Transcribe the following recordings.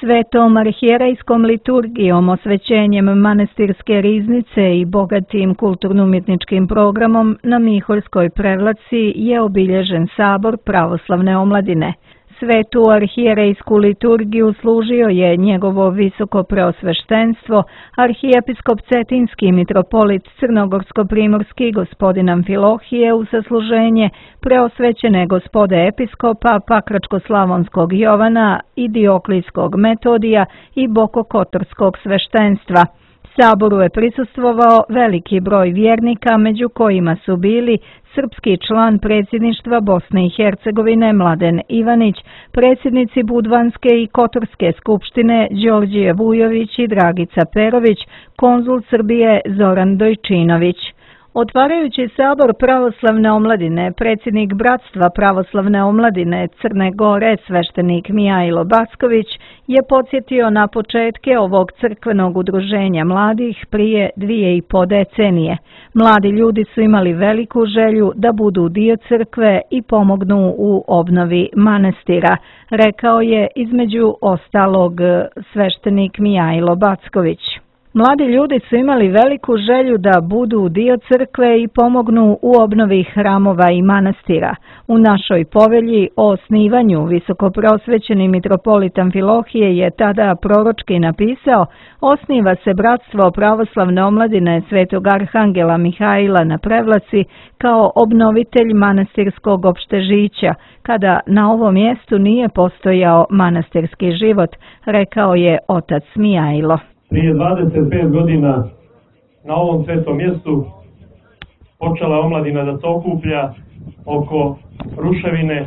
Svetom arhijerejskom liturgijom, osvećenjem manastirske riznice i bogatim kulturno-umjetničkim programom na Miholjskoj Prevlaci je obilježen sabor pravoslavne omladine. Svetu arhijerejsku liturgiju služio je njegovo visoko preosveštenstvo, arhijepiskop Cetinski mitropolit Crnogorsko-primorski gospodin Amfilohije u sasluženje preosvećene gospode episkopa Pakračko-slavonskog Jovana i Dioklijskog Metodija i Bokokotorskog sveštenstva. Saboru je prisustvovao veliki broj vjernika, među kojima su bili srpski član predsjedništva Bosne i Hercegovine Mladen Ivanić, predsjednici Budvanske i Kotorske skupštine Đorđije Vujović i Dragica Perović, konzul Srbije Zoran Dojčinović. Otvarajući sabor pravoslavne omladine, predsjednik Bratstva pravoslavne omladine Crne Gore, sveštenik Mijajlo Backović, je podsjetio na početke ovog crkvenog udruženja mladih prije 2,5 decenije. Mladi ljudi su imali veliku želju da budu dio crkve i pomognu u obnovi manastira, rekao je između ostalog sveštenik Mijajlo Backović. Mladi ljudi su imali veliku želju da budu dio crkve i pomognu u obnovi hramova i manastira. U našoj povelji o osnivanju visokopreosvećeni mitropolit Amfilohije je tada proročki napisao: osniva se Bratstvo pravoslavne omladine Svetog Arhangela Mihajla na Prevlaci kao obnovitelj manastirskog opštežića, kada na ovom mjestu nije postojao manastirski život, rekao je otac Mijajlo. Prije 25 godina na ovom svetom mjestu počela omladina da se okuplja oko ruševine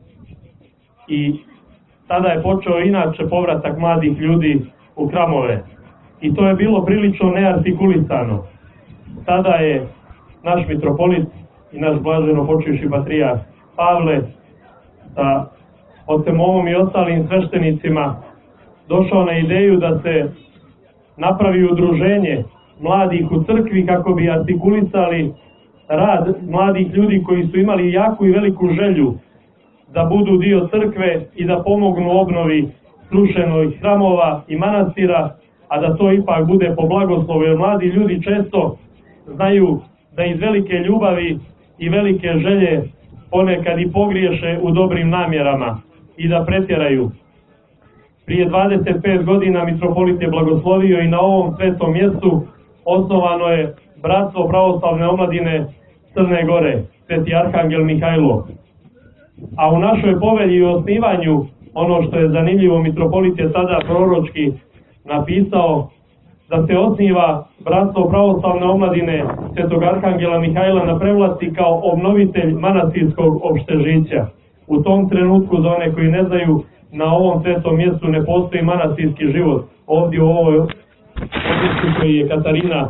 i tada je počeo inače povratak mladih ljudi u hramove. I to je bilo prilično neartikulisano. Tada je naš mitropolit i naš blaženo počivši patrijarh Pavle sa ocem Ovom i ostalim sveštenicima došao na ideju da se napravi udruženje mladih u crkvi kako bi artikulisali rad mladih ljudi koji su imali jaku i veliku želju da budu dio crkve i da pomognu obnovi srušenih hramova i manastira, a da to ipak bude po blagoslovu, jer mladi ljudi često znaju da iz velike ljubavi i velike želje ponekad i pogriješe u dobrim namjerama i da pretjeraju. Prije 25 godina mitropolit je blagoslovio i na ovom svetom mjestu osnovano je Bratstvo pravoslavne omladine Crne Gore, Sveti Arhangel Mihajlo. A u našoj povelji o osnivanju, ono što je zanimljivo, mitropolit je tada proročki napisao da se osniva Bratstvo pravoslavne omladine Svetog Arhangela Mihajla na Prevlaci kao obnovitelj manastirskog opštežića. U tom trenutku, za one koji ne znaju, na ovom svetom mjestu ne postoji manastirski život. Ovdje u ovoj objektu koji je Katarina,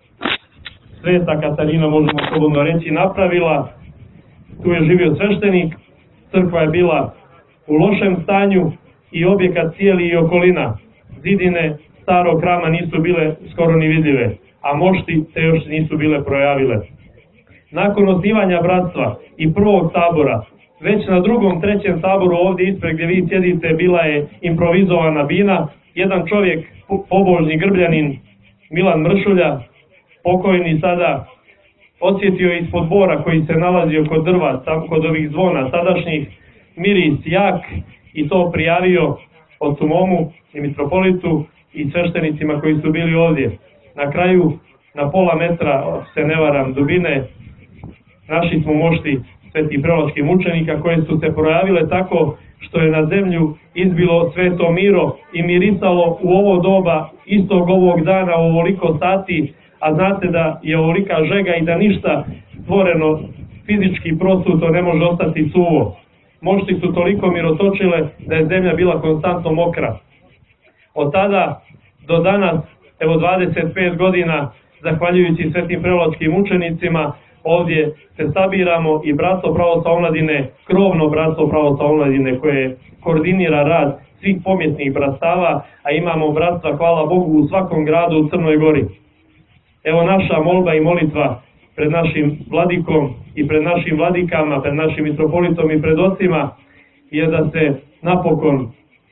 Sveta Katarina, možemo slobodno reći, napravila, tu je živio sveštenik, crkva je bila u lošem stanju i objekat cijeli i okolina. Zidine starog hrama nisu bile skoro ni vidljive, a mošti se još nisu bile projavile. Nakon osnivanja bratstva i prvog sabora, već na drugom, trećem saboru ovdje ispred gdje vi sjedite bila je improvizovana bina. Jedan čovjek, pobožni grbljanin Milan Mršulja, pokojni sada, osjetio ispod bora koji se nalazio kod drva, kod ovih zvona tadašnjih, miris jak i to prijavio ocu Momu i mitropolitu i sveštenicima koji su bili ovdje. Na kraju, na pola metra, se ne varam, dubine, našli smo mošti svetih prelačkih mučenika koje su se projavile tako što je na zemlju izbilo sveto miro i mirisalo u ovo doba istog ovog dana u ovoliko sati, a znate da je ovolika žega i da ništa stvoreno fizički prosuto ne može ostati suvo. Mošti su toliko mirotočile da je zemlja bila konstantno mokra. Od tada do danas, evo 25 godina, zahvaljujući svetim prelačkim mučenicima, ovdje se sabiramo i Bratstvo pravoslavne omladine, krovno Bratstvo pravoslavne omladine koje koordinira rad svih pomjesnih bratstava, a imamo bratstva, hvala Bogu, u svakom gradu u Crnoj Gori. Evo naša molba i molitva pred našim vladikom i pred našim vladikama, pred našim mitropolitom i pred ocima je da se napokon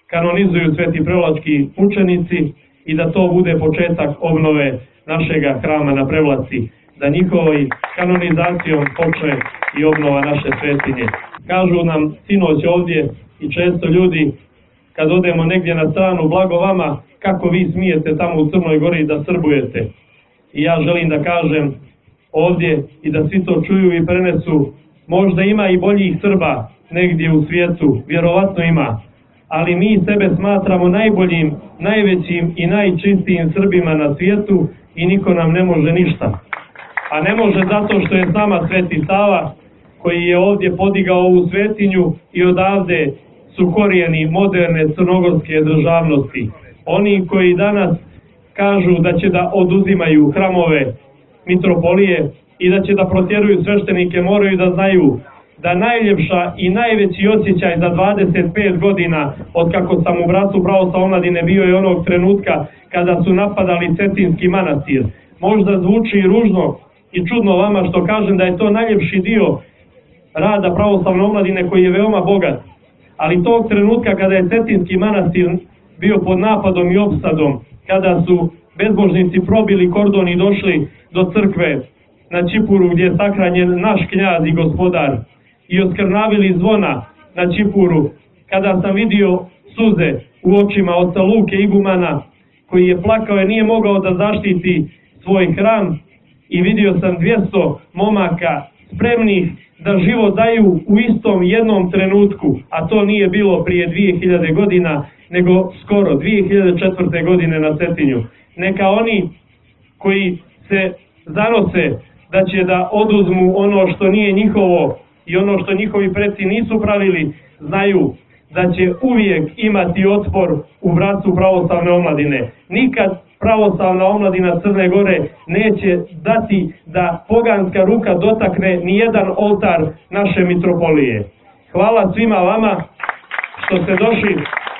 kanonizuju sveti Prevlački mučenici i da to bude početak obnove našega hrama na Prevlaci, da njihovoj kanonizacijom počne i obnova naše svetinje. Kažu nam sinoć ovdje i često ljudi, kad odemo negdje na stranu, blago vama, kako vi smijete tamo u Crnoj Gori da srbujete. I ja želim da kažem ovdje i da svi to čuju i prenesu, možda ima i boljih Srba negdje u svijetu, vjerovatno ima, ali mi sebe smatramo najboljim, najvećim i najčistijim Srbima na svijetu i niko nam ne može ništa. A ne može zato što je s nama Sveti Sava, koji je ovdje podigao ovu svetinju i odavde su korijeni moderne crnogorske državnosti. Oni koji danas kažu da će da oduzimaju hramove mitropolije i da će da protjeruju sveštenike, moraju da znaju da najljepša i najveći osjećaj za 25 godina od kako sam u Bratstvu pravoslavne omladine bio je onog trenutka kada su napadali Cetinski manastir. Možda zvuči ružno i čudno vama što kažem da je to najljepši dio rada pravoslavne omladine koji je veoma bogat, ali tog trenutka kada je Cetinski manastir bio pod napadom i opsadom, kada su bezbožnici probili kordon i došli do crkve na Čipuru gdje je sahranjen naš knjaz i gospodar i oskrnavili zvona na Čipuru, kada sam vidio suze u očima oca Luke igumana koji je plakao i nije mogao da zaštiti svoj hram, i vidio sam 200 momaka spremnih da život daju u istom jednom trenutku, a to nije bilo prije 2000 godina, nego skoro 2004. godine na Cetinju. Neka oni koji se zanose da će da oduzmu ono što nije njihovo i ono što njihovi preci nisu pravili, znaju da će uvijek imati otpor u Bratstvu pravoslavne omladine. Nikad pravoslavna omladina Crne Gore neće dati da poganska ruka dotakne ni jedan oltar naše mitropolije. Hvala svima vama što ste došli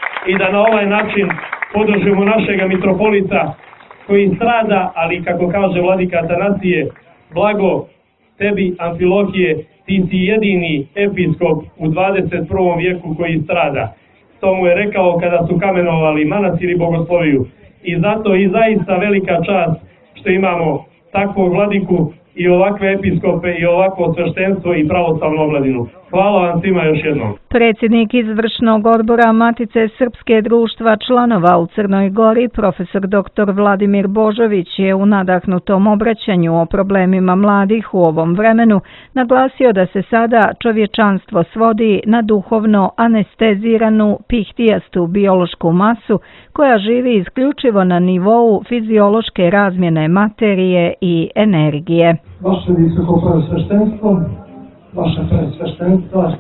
i da na ovaj način podržimo našega mitropolita koji strada, ali kako kaže vladika Atanasije, blago tebi Amfilohije, ti si jedini episkop u 21. vijeku koji strada. To mu je rekao kada su kamenovali manastir i bogosloviju. I zato i zaista velika čast što imamo takvog vladiku i ovakve episkope i ovakvo sveštenstvo i pravoslavnu omladinu. Hvala vam svima još jednom. Predsjednik izvršnog odbora Matice Srpske društva članova u Crnoj Gori, profesor dr. Vladimir Božović, je u nadahnutom obraćanju o problemima mladih u ovom vremenu naglasio da se sada čovječanstvo svodi na duhovno anesteziranu pihtijastu biološku masu koja živi isključivo na nivou fiziološke razmjene materije i energije. Vaše visoko preosveštenstvo, vaše presveštenstva,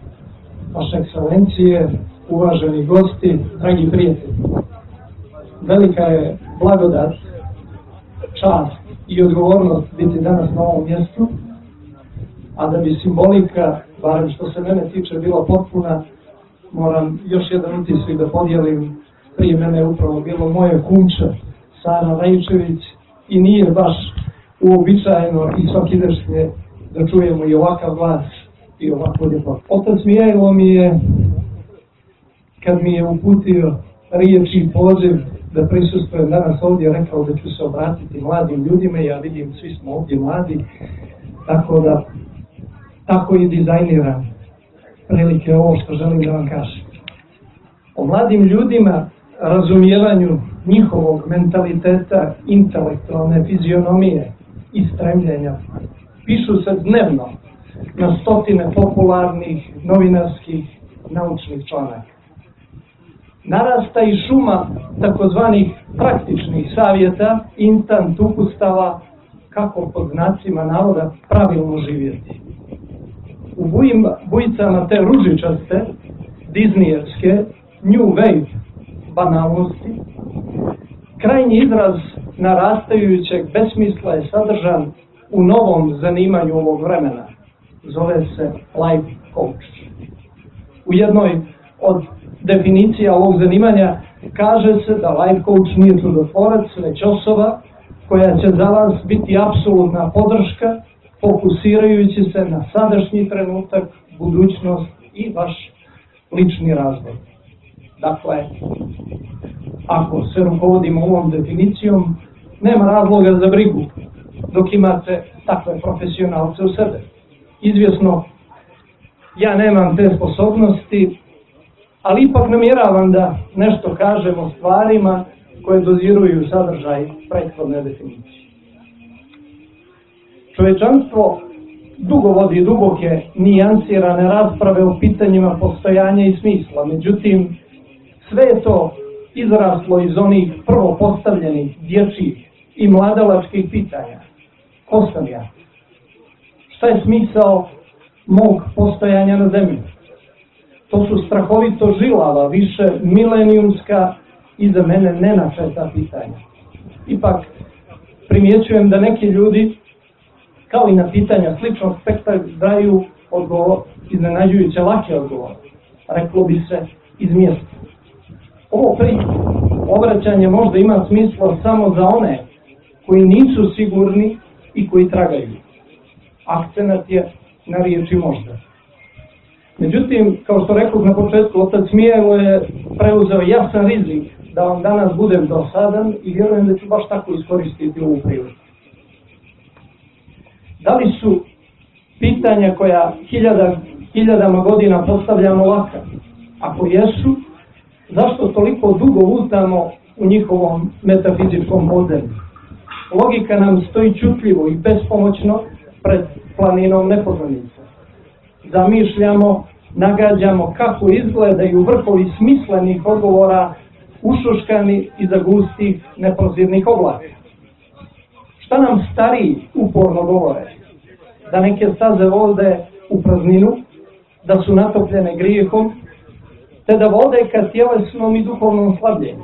vaše ekscelencije, uvaženi gosti, dragi prijatelji. Velika je blagodat, čast i odgovornost biti danas na ovom mjestu, a da bi simbolika, barem što se mene tiče, bila potpuna, moram još jedan utisak da podijelim. Prije mene je upravo bilo moje kumče, Sara Rajčević, i nije baš uobičajeno i svakidašnje da čujemo i ovakav glas i ovako ljepot. Otac Mijajlo mi je, kad mi je uputio riječ i poziv da prisustvujem danas ovdje, rekao da ću se obratiti mladim ljudima. Ja vidim, svi smo ovdje mladi, tako da tako i dizajniram prilike ovo što želim da vam kažem. O mladim ljudima, razumijevanju njihovog mentaliteta, intelektualne fizionomije i stremljenja pišu se dnevno na stotine popularnih, novinarskih, naučnih članaka. Narasta i šuma takozvanih praktičnih savjeta, instant upustava kako pod znacima navoda pravilno živjeti. U bujicama te ružičaste, diznijevske, new wave banalnosti, krajnji izraz narastajućeg besmisla je sadržan u novom zanimanju ovog vremena. Zove se life coach. U jednoj od definicija ovog zanimanja kaže se da life coach nije čudotvorac, već osoba koja će za vas biti apsolutna podrška, fokusirajući se na sadašnji trenutak, budućnost i vaš lični razvoj. Dakle, ako se rukovodimo ovom definicijom, nema razloga za brigu dok imate takve profesionalce u sebe. Izvjesno, ja nemam te sposobnosti, ali ipak namjeravam da nešto kažem o stvarima koje doziruju sadržaj prethodne definicije. Čovječanstvo dugo vodi duboke, nijansirane rasprave o pitanjima postojanja i smisla, međutim, sve je to izraslo iz onih prvo postavljenih dječjih i mladalačkih pitanja. Ko sam ja? Šta je smisao mog postojanja na zemlji? To su strahovito žilava, više milenijumska i za mene nenačeta pitanja. Ipak primjećujem da neki ljudi, kao i na pitanja sličnog spektra, daju odgovor, iznenađujuće lake odgovor. Reklo bi se iz mjesta. Ovo obraćanje možda ima smisla samo za one koji nisu sigurni i koji tragaju. Akcenat je na riječi možda. Međutim, kao što rekao na početku, otac Mijelo je preuzeo jasan rizik da vam danas budem dosadan i vjerujem da ću baš tako iskoristiti ovu priliku. Da li su pitanja koja hiljadama godina postavljamo laka? Ako jesu, zašto toliko dugo lutamo u njihovom metafizičkom podzemlju? Logika nam stoji čutljivo i bespomoćno pred planinom nepoznanica. Zamišljamo, nagađamo kako izgledaju vrhovi smislenih odgovora ušuškani iza gustih neprozirnih oblaka. Šta nam stariji uporno govore? Da neke staze vode u prazninu, da su natopljene grijehom, te da vode ka tjelesnom i duhovnom slabljenju.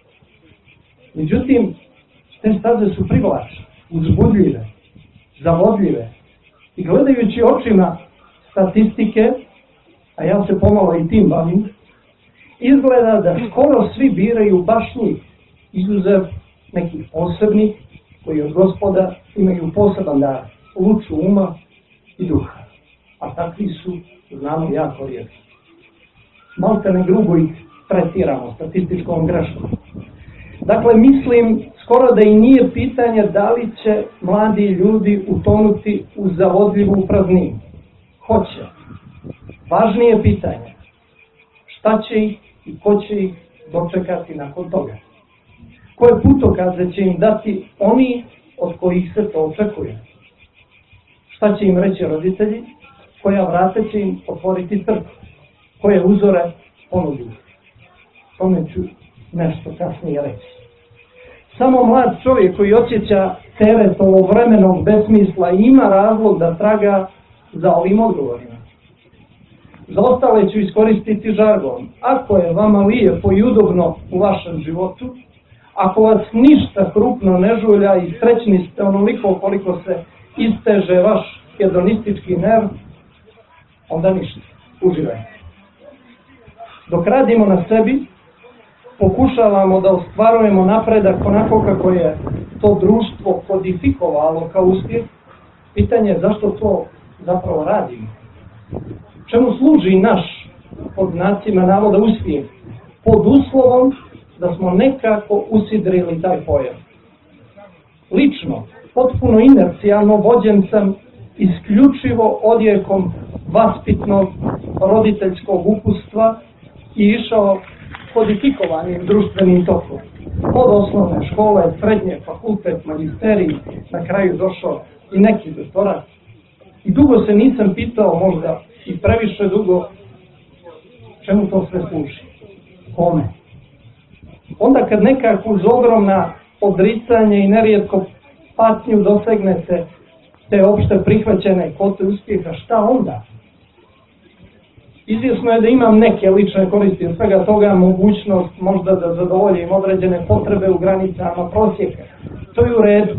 Međutim, te staze su privlačne, uzbudljive, zavodljive i gledajući očima statistike, a ja se pomalo i tim bavim, izgleda da skoro svi biraju baš njih, izuzev nekih posebnih koji od Gospoda imaju poseban dar, luču uma i duha. A takvi su, znamo, jako rijetki. Malte ne grubo ih tretiramo statističkom greškom. Dakle, mislim skoro da i nije pitanje da li će mladi ljudi utonuti u zavodljivu prazninu. Hoće. Važnije pitanje. Šta će ih i ko će ih dočekati nakon toga? Koje putokaze će im dati oni od kojih se to očekuje? Šta će im reći roditelji? Koja vrata će im otvoriti crkva? Koje uzore ponuditi? Tome ću nešto kasnije reći. Samo mlad čovjek koji osjeća teret ovovremenog besmisla ima razlog da traga za ovim odgovorima. Za ostale ću iskoristiti žargon. Ako je vama lijepo i udobno u vašem životu, ako vas ništa krupno ne žulja i srećni ste onoliko koliko se isteže vaš hedonistički nerv, onda ništa. Uživajte. Dok radimo na sebi, pokušavamo da ostvarujemo napredak onako kako je to društvo kodifikovalo kao uspjeh, pitanje je zašto to zapravo radimo. Čemu služi naš, pod znacima navoda, uspjeh? Pod uslovom da smo nekako usidrili taj pojam. Lično, potpuno inercijalno vođen sam isključivo odjekom vaspitnog roditeljskog uputstva i išao kodifikovanim društvenim tokom. Od osnovne škole, srednje, fakultet, magisterij, na kraju došao i neki doktorat. I dugo se nisam pitao, možda i previše dugo, čemu to sve služi? Kome? Onda kad nekako uz ogromna odricanje i nerijetko patnju dosegnete te opšte prihvaćene kvote uspjeha, šta onda? Izvjesno je da imam neke lične koristi od svega toga, mogućnost možda da zadovoljim određene potrebe u granicama prosjeka. To je u redu.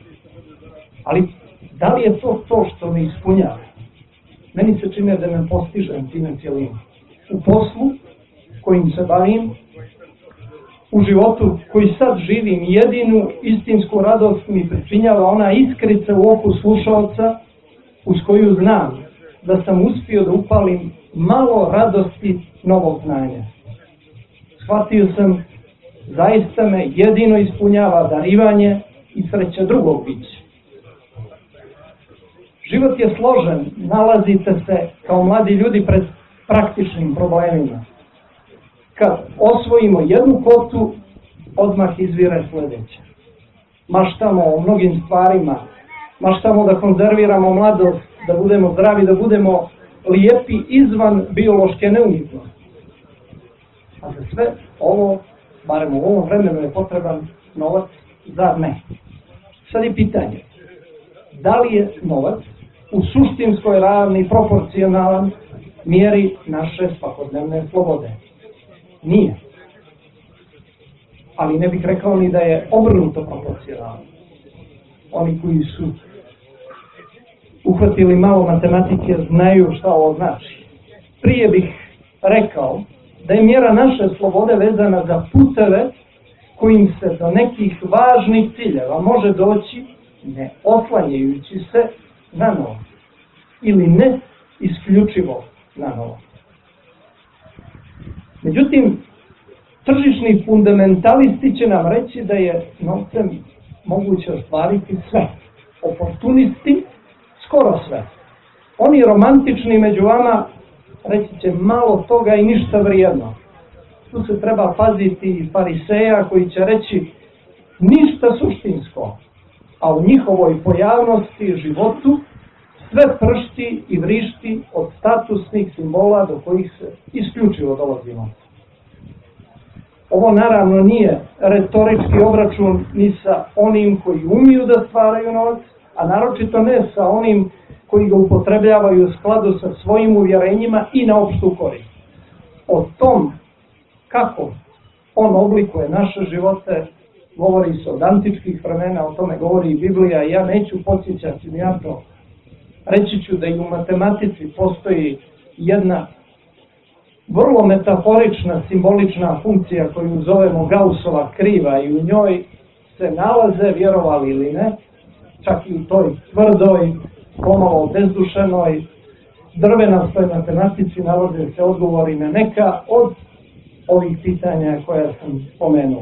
Ali da li je to to što me ispunjava? Meni se čini da ne postižem time cijelinu. U poslu kojim se bavim, u životu koji sad živim, jedinu istinsku radost mi pričinjava ona iskrica u oku slušalca uz koju znam da sam uspio da upalim malo radosti novog znanja. shvatio sam, zaista me jedino ispunjava darivanje i sreća drugog bića. Život je složen, nalazite se kao mladi ljudi pred praktičnim problemima. Kad osvojimo jednu kvotu, odmah izvire sljedeća. Maštamo o mnogim stvarima, maštamo da konzerviramo mladost, da budemo zdravi, da budemo lijepi izvan biološke neumjetnosti. A za sve ovo, barem u ovom vremenu, je potreban novac, zar ne? Sad je pitanje, da li je novac u suštinskoj ravni proporcionalan mjeri naše svakodnevne slobode? Nije. Ali ne bih rekao ni da je obrnuto proporcionalno. Oni koji su uhvatili malo matematike znaju šta ovo znači. Prije bih rekao da je mjera naše slobode vezana za puteve kojim se do nekih važnih ciljeva može doći ne oslanjajući se na novac ili ne isključivo na novac. Međutim, tržišni fundamentalisti će nam reći da je novcem moguće ostvariti sve. Oportunisti skoro sve. Oni romantični među vama reći će malo toga i ništa vrijedno. Tu se treba paziti fariseja koji će reći ništa suštinsko, a u njihovoj pojavnosti, životu, sve pršti i vrišti od statusnih simbola do kojih se isključivo dolazimo. Ovo naravno nije retorički obračun ni sa onim koji umiju da stvaraju novac, a naročito ne sa onim koji ga upotrebljavaju u skladu sa svojim uvjerenjima i na opštu korist. O tom kako on oblikuje naše živote govori se od antičkih vremena, o tome govori i Biblija. Ja neću podsjećati ni na to. Reći ću da i u matematici postoji jedna vrlo metaforična, simbolična funkcija koju zovemo Gaussova kriva i u njoj se nalaze, vjerovali ili ne, čak i u toj tvrdoj, pomalo bezdušenoj, drvenastoj matematici nalaze se odgovori na neka od ovih pitanja koja sam spomenuo.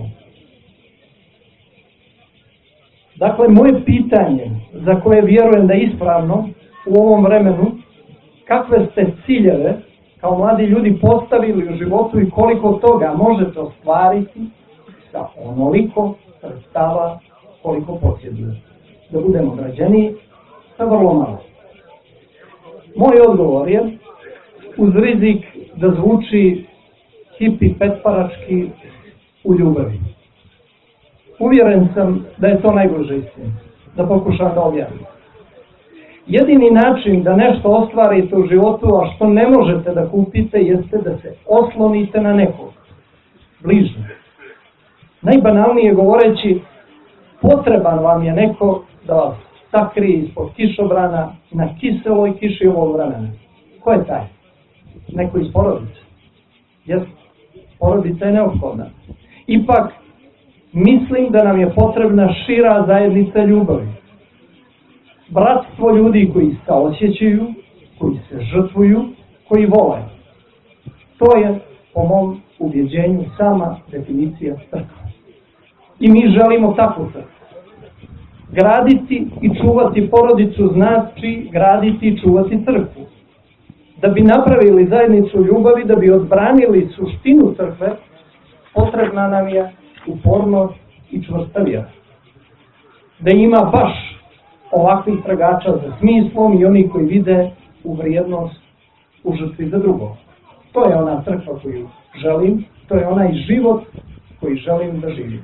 Dakle, moje pitanje, za koje vjerujem da je ispravno u ovom vremenu, kakve ste ciljeve kao mladi ljudi postavili u životu i koliko toga možete ostvariti sa onoliko sredstava koliko posjedujete. Da budemo građani sa vrlo malo. Moj odgovor je, uz rizik da zvuči hipi petparački, u ljubavi. Uvjeren sam da je to najbliže istini, da pokušam da objasnim. Jedini način da nešto ostvarite u životu, a što ne možete da kupite, jeste da se oslonite na nekog, bližnjeg. Najbanalnije govoreći, potreban vam je neko da vas sakrije ispod kišobrana na kiseloj kiši ovog vremena. Ko je taj? Neko iz porodice. Jeste, porodica je neophodna. Ipak, mislim da nam je potrebna šira zajednica ljubavi. Bratstvo ljudi koji se osjećaju, koji se žrtvuju, koji vole. To je, po mom ubjeđenju, sama definicija crkve. I mi želimo takvu crkvu. Graditi i čuvati porodicu znači graditi i čuvati crkvu. Da bi napravili zajednicu ljubavi, da bi odbranili suštinu crkve, potrebna nam je upornost i čvrsta vjera. Da ima baš ovakvih tragača za smislom i oni koji vide u vrijednost u žrtvi za drugo. To je ona crkva koju želim, to je onaj život koji želim da živim.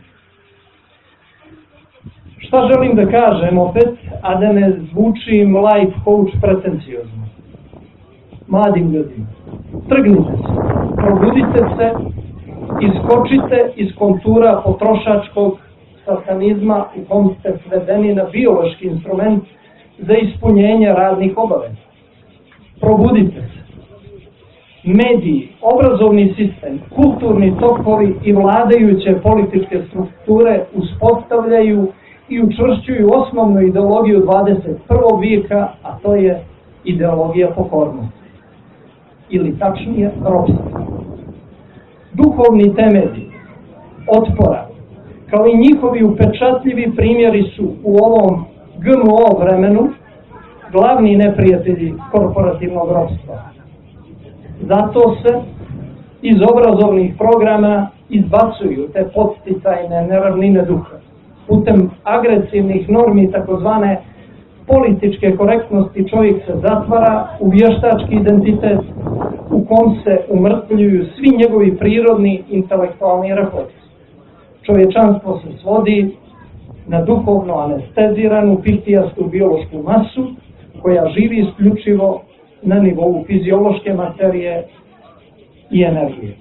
Šta želim da kažem opet, a da ne zvučim life coach pretencijozno? Mladim ljudima, trgnite se, probudite se, iskočite iz kontura potrošačkog satanizma u kom ste svedeni na biološki instrument za ispunjenje radnih obaveza. Probudite se. Mediji, obrazovni sistem, kulturni tokovi i vladajuće političke strukture uspostavljaju i učvršćuju osnovnu ideologiju 21. vijeka, a to je ideologija pokornosti. Ili tačnije, ropstva. duhovni temelji otpora, kao i njihovi upečatljivi primjeri su u ovom GMO vremenu glavni neprijatelji korporativnog ropstva. Zato se iz obrazovnih programa izbacuju te podsticajne neravnine duha. Putem agresivnih normi takozvane političke korektnosti čovjek se zatvara u vještački identitet u kom se umrtvljuju svi njegovi prirodni intelektualni refleksi. Čovječanstvo se svodi na duhovno anesteziranu pihtijastu biološku masu koja živi isključivo na nivou fiziološke materije i energije.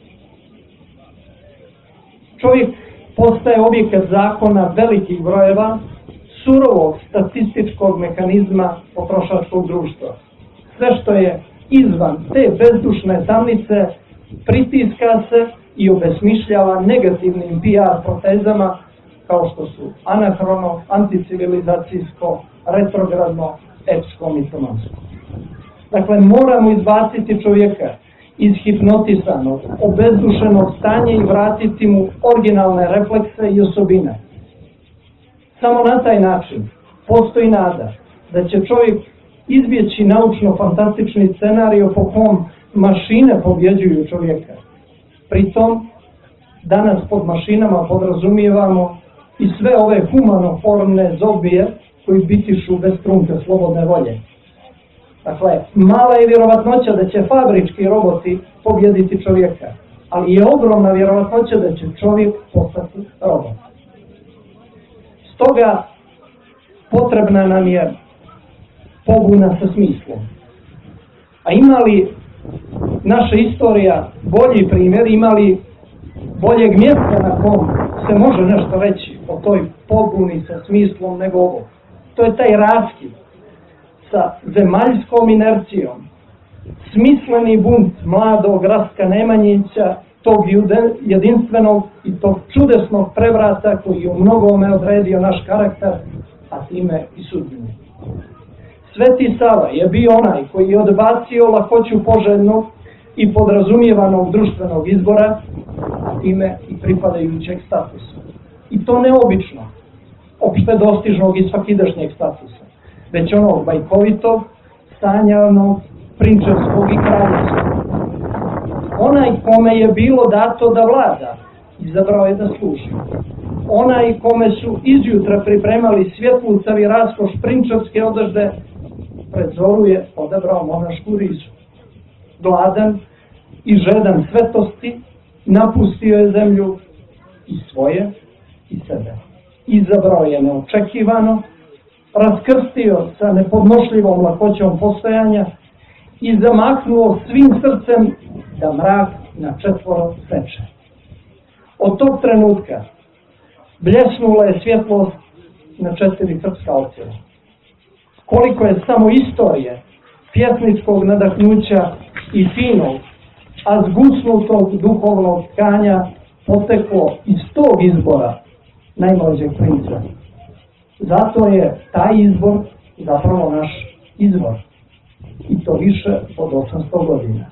Čovjek postaje objekat zakona velikih brojeva, surovog statističkog mehanizma potrošačkog društva. Sve što je izvan te bezdušne tamnice pritiska se i obesmišljava negativnim PR protezama kao što su anahrono, anticivilizacijsko, retrogradno, epsko, mitomansko. Dakle, moramo izbaciti čovjeka iz hipnotisanog, obezdušenog stanja i vratiti mu originalne reflekse i osobine. Samo na taj način postoji nada da će čovjek izbjeći naučno-fantastični scenario po kom mašine pobjeđuju čovjeka. Pritom, danas pod mašinama podrazumijevamo i sve ove humanoformne zobije koji bitišu bez trunke slobodne volje. Dakle, mala je vjerovatnoća da će fabrički roboti pobjediti čovjeka, ali je ogromna vjerovatnoća da će čovjek postati robot. Stoga potrebna nam je pobuna sa smislom. A ima li naša istorija bolji primjer, ima li boljeg mjesta na kom se može nešto reći o toj pobuni sa smislom nego ovo? To je taj raskid sa zemaljskom inercijom, smisleni bunt mladog Rastka Nemanjića, tog jedinstvenog i tog čudesnog prevrata koji je u mnogome odredio naš karakter, a time i sudbinu. Sveti Sava je bio onaj koji je odbacio lakoću poželjnog i podrazumijevanog društvenog izbora, a time i pripadajućeg statusa. I to neobično, opšte dostižnog i svakidašnjeg statusa, već onog bajkovitog, sanjanog, prinčevskog i kraljevskog. Onaj kome je bilo dato da vlada, izabrao je da služi. Onaj kome su izjutra pripremali svjetlucav i raskoš prinčevske odežde, pred zoru je odabrao monašku rizu. Gladan i žedan svetosti, napustio je zemlju i svoje i sebe. Izabrao je neočekivano, raskrstio sa nepodnošljivom lakoćom postojanja i zamahnuo svim srcem da mrak na četvoro seče. Od tog trenutka bljesnula je svjetlost na 4 srpska ocjeva. Koliko je samo istorije, pjesničkog nadahnuća i finog, a zgusnutog duhovnog tkanja poteklo iz tog izbora najmlađeg princa. Zato je taj izbor zapravo naš izvor. I to više od 800 godina.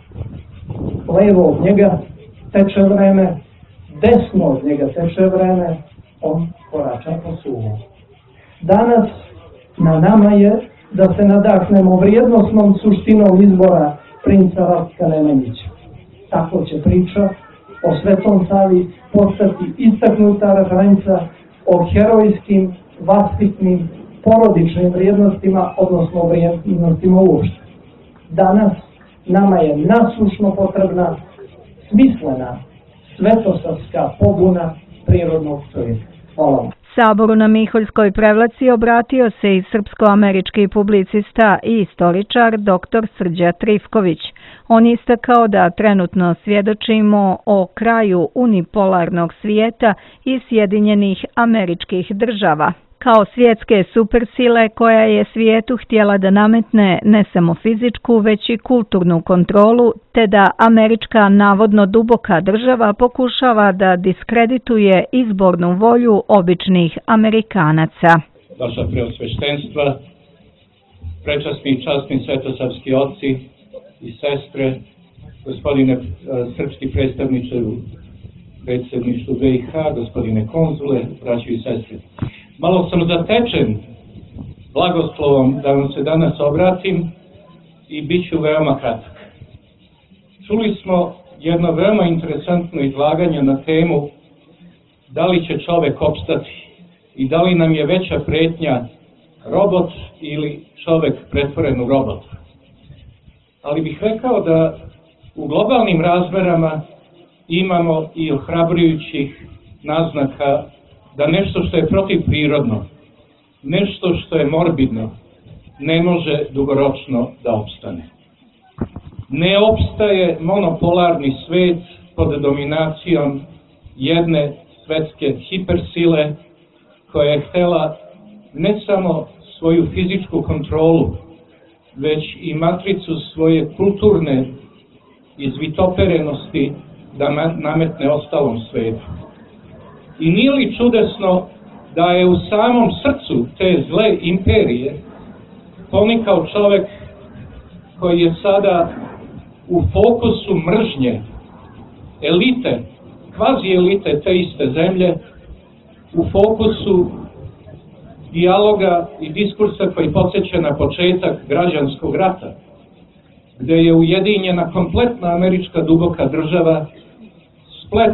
Levo od njega teče vreme, desno od njega teče vreme, on korača po suvu. Danas na nama je da se nadahnemo vrijednosnom suštinom izbora princa Rastka Nemanjića. Tako će priča o Svetom Savi postati istaknuta referenca o herojskim, vaspitnim, porodičnim vrijednostima, odnosno vrijednostima uopšte. Danas nama je nasušno potrebna smislena, svetosavska pobuna prirodnog čovjeka. Hvala vam. Saboru na Miholjskoj Prevlaci obratio se i srpsko-američki publicista i istoričar dr. Srđa Trifković. On je istakao da trenutno svjedočimo o kraju unipolarnog svijeta i Sjedinjenih Američkih Država, kao svjetske supersile koja je svijetu htjela da nametne ne samo fizičku, već i kulturnu kontrolu, te da američka navodno duboka država pokušava da diskredituje izbornu volju običnih Amerikanaca. Vaša preosveštenstva, prečasni i časni svetosavski oci i sestre, gospodine srpski predstavniče u predsjedništvu BiH, gospodine konzule, braćo i sestre. Malo sam zatečen blagoslovom da vam se danas obratim i bit ću veoma kratak. Čuli smo jedno veoma interesantno izlaganje na temu da li će čovek opstati i da li nam je veća pretnja robot ili čovek pretvoren u robot. Ali bih rekao da u globalnim razmerama imamo i ohrabrujućih naznaka da nešto što je protivprirodno, nešto što je morbidno, ne može dugoročno da opstane. Ne opstaje monopolarni svet pod dominacijom jedne svetske hipersile koja je htela ne samo svoju fizičku kontrolu, već i matricu svoje kulturne izvitoperenosti da nametne ostalom svetu. I nije li čudesno da je u samom srcu te zle imperije ponikao čovek koji je sada u fokusu mržnje elite, kvazi elite te iste zemlje, u fokusu dijaloga i diskursa koji podsjeća na početak građanskog rata, gde je ujedinjena kompletna američka duboka država, splet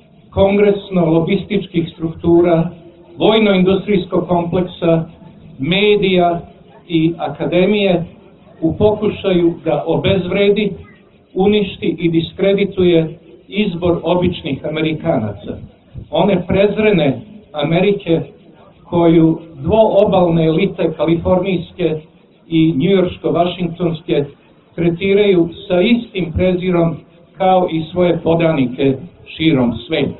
kongresno-lobističkih struktura, vojno-industrijskog kompleksa, medija i akademije u pokušaju da obezvredi, uništi i diskredituje izbor običnih Amerikanaca. One prezrene Amerike koju dvoobalne elite kalifornijske i njujorško-vašingtonske tretiraju sa istim prezirom kao i svoje podanike širom sveta.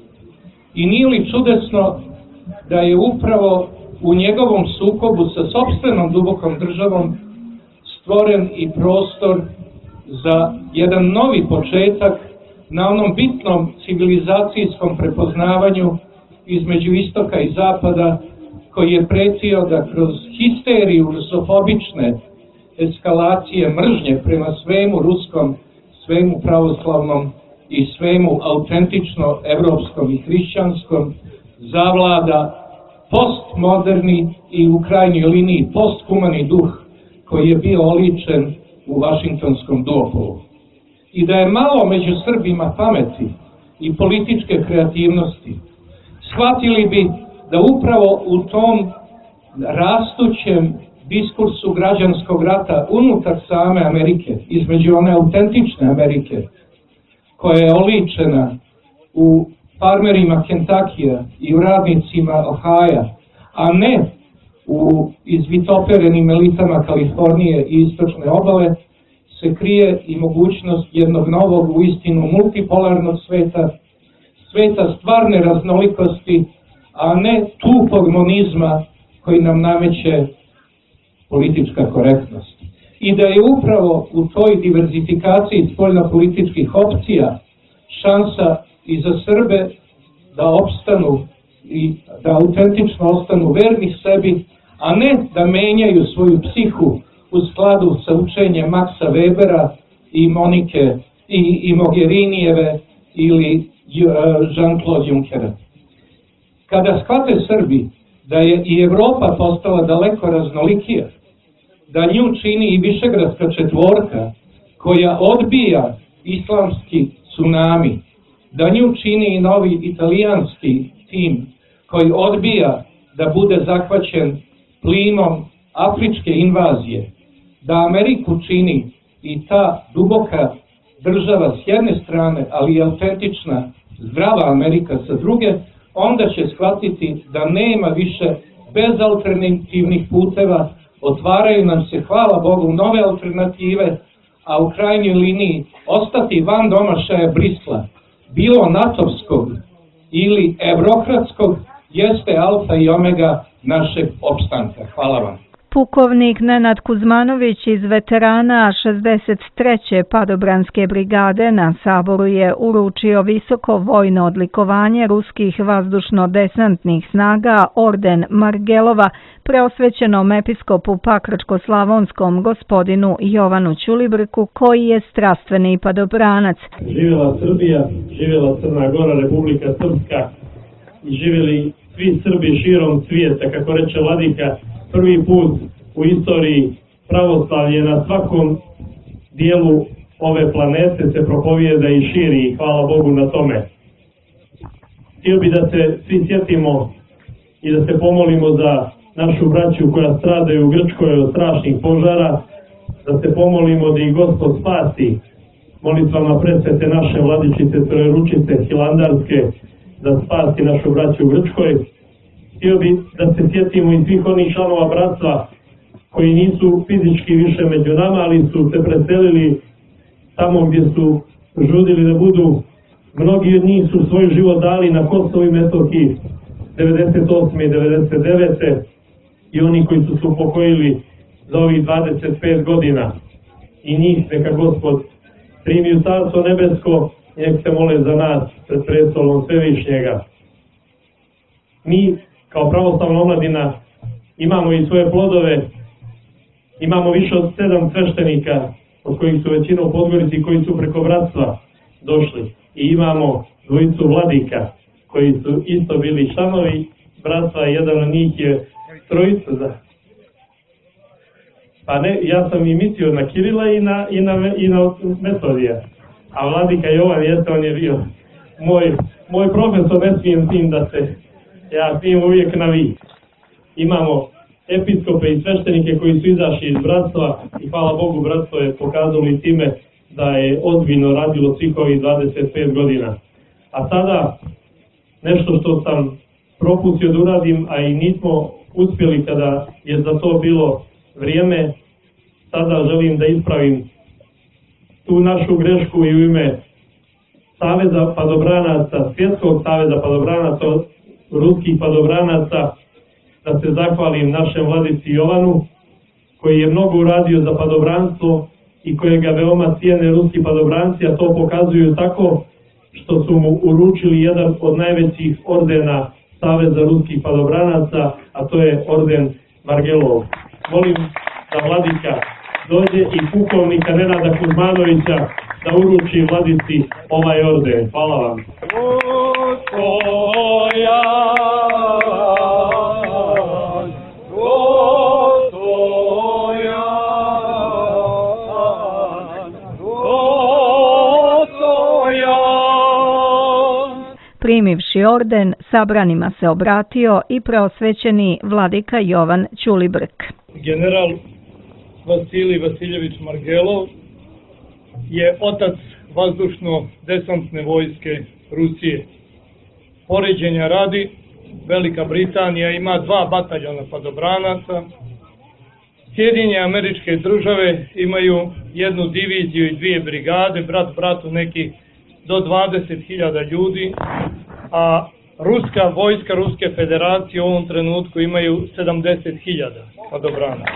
I nije li čudesno da je upravo u njegovom sukobu sa sopstvenom dubokom državom stvoren i prostor za jedan novi početak na onom bitnom civilizacijskom prepoznavanju između istoka i zapada, koji je pretio da kroz histeriju rusofobične eskalacije mržnje prema svemu ruskom, svemu pravoslavnom i svemu autentično evropskom i hrišćanskom zavlada postmoderni i u krajnjoj liniji posthumani duh koji je bio oličen u vašingtonskom duopolu. I da je malo među Srbima pameti i političke kreativnosti, shvatili bi da upravo u tom rastućem diskursu građanskog rata unutar same Amerike, između one autentične Amerike, koja je oličena u farmerima Kentakija i u radnicima Ohaja, a ne u izvitoperenim elitama Kalifornije i istočne obale, se krije i mogućnost jednog novog, uistinu multipolarnog sveta, sveta stvarne raznolikosti, a ne tupog monizma koji nam nameće politička korektnost. I da je upravo u toj diverzifikaciji spoljnopolitičkih opcija šansa i za Srbe da opstanu i da autentično ostanu verni sebi, a ne da menjaju svoju psihu u skladu sa učenjem Maxa Webera i Monike i Mogherinijeve ili Jean-Claude Junckera. Kada shvate Srbi da je i Evropa postala daleko raznolikija, da nju čini i Višegradska četvorka koja odbija islamski tsunami, da nju čini i novi italijanski tim koji odbija da bude zahvaćen plimom afričke invazije, da Ameriku čini i ta duboka država s jedne strane, ali i autentična, zdrava Amerika sa druge, onda će shvatiti da nema više bezalternativnih puteva, otvaraju nam se, hvala Bogu, nove alternative, a u krajnjoj liniji ostati van domašaja Brisla, bilo natovskog ili evrokratskog, jeste alfa i omega našeg opstanka. Hvala vam. Pukovnik Nenad Kuzmanović iz veterana 63. padobranske brigade na Saboru je uručio visoko vojno odlikovanje ruskih vazdušno-desantnih snaga Orden Margelova preosvećenom episkopu Pakračko-slavonskom gospodinu Jovanu Ćulibrku, koji je strastveni padobranac. Živjela Srbija, živjela Crna Gora, Republika Srpska i živjeli svi Srbi širom svijeta, kako reče vladika. Prvi put u istoriji pravoslavlje na svakom dijelu ove planete se propovijeda i širi i hvala Bogu na tome. Htio bi da se svi sjetimo i da se pomolimo za našu braću koja stradaju u Grčkoj od strašnih požara, da se pomolimo da ih Gospod spasi molitvama presvete naše vladičice Trojeručice Hilandarske, da spasi našu braću u Grčkoj. Htio bi da se sjetimo i svih onih članova bratstva koji nisu fizički više među nama, ali su se preselili tamo gdje su žudili da budu. Mnogi od njih su svoj život dali na Kosovu i Metohiji 98. i 99. i oni koji su se upokojili za ovih 25 godina. I njih neka Gospod primi u Carstvo nebesko i nek se mole za nas pred prestolom Svevišnjega. Mi kao pravoslavna omladina imamo i svoje plodove, imamo više od 7 sveštenika, od kojih su većina u Podgorici koji su preko bratstva došli. I imamo dvojicu vladika koji su isto bili članovi bratstva, jedan od njih je trojica. Pa ne, ja sam i mislio na Kirila i na Metodija, a vladika Jovan jeste, on je bio moj profesor, ne smijem s njim da se, ja smijem uvijek na vi. Imamo episkope i sveštenike koji su izašli iz bratstva i hvala Bogu bratstvo je pokazalo i time da je ozbiljno radilo svih ovih 25 godina. A sada nešto što sam propustio da uradim, a i nismo uspjeli kada je za to bilo vrijeme, sada želim da ispravim tu našu grešku i u ime Saveza padobranaca, Svjetskog saveza padobranaca, ruskih padobranaca, da se zahvalim našem vladici Jovanu, koji je mnogo uradio za padobranstvo i kojega veoma cijene ruski padobranci, a to pokazuju tako što su mu uručili jedan od najvećih ordena Saveza ruskih padobranaca, a to je orden Margelov. Molim da vladika dođe i pukovnika Nenada Kuzmanovića da uruči vladici ovaj orden. Hvala vam. Primivši orden, sabranima se obratio i preosvećeni vladika Jovan Ćulibrk. General Vasilij Vasiljević Margelov je otac vazdušno-desantne vojske Rusije. Poređenja radi, Velika Britanija ima 2 bataljona padobranaca, Sjedinjene Američke Države imaju 1 diviziju i 2 brigade, brat bratu nekih do 20.000 ljudi, a ruska vojska Ruske federacije u ovom trenutku imaju 70.000 padobranaca.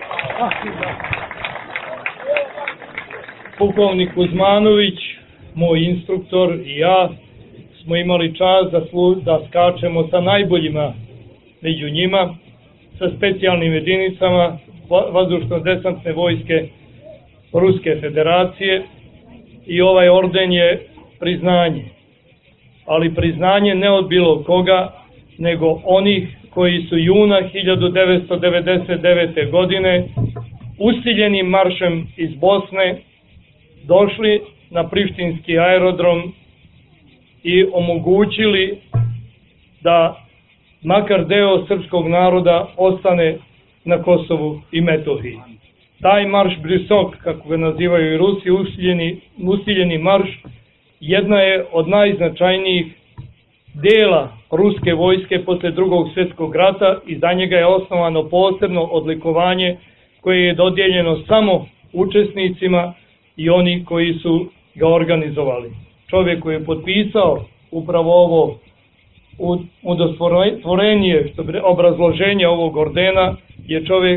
Pukovnik Kuzmanović, moj instruktor i ja smo imali čast da skačemo sa najboljima među njima, sa specijalnim jedinicama vazdušno-desantne vojske Ruske federacije i ovaj orden je priznanje. Ali priznanje ne od bilo koga, nego onih koji su juna 1999. godine usiljenim maršem iz Bosne došli na prištinski aerodrom i omogućili da makar deo srpskog naroda ostane na Kosovu i Metohiji. Taj marš Brisok, kako ga nazivaju i Rusi, usiljeni marš, jedna je od najznačajnijih dela ruske vojske posle Drugog svjetskog rata i za njega je osnovano posebno odlikovanje koje je dodijeljeno samo učesnicima i oni koji su ga organizovali. Čovjek koji je potpisao upravo ovo udostvorenje, obrazloženje ovog ordena je čovjek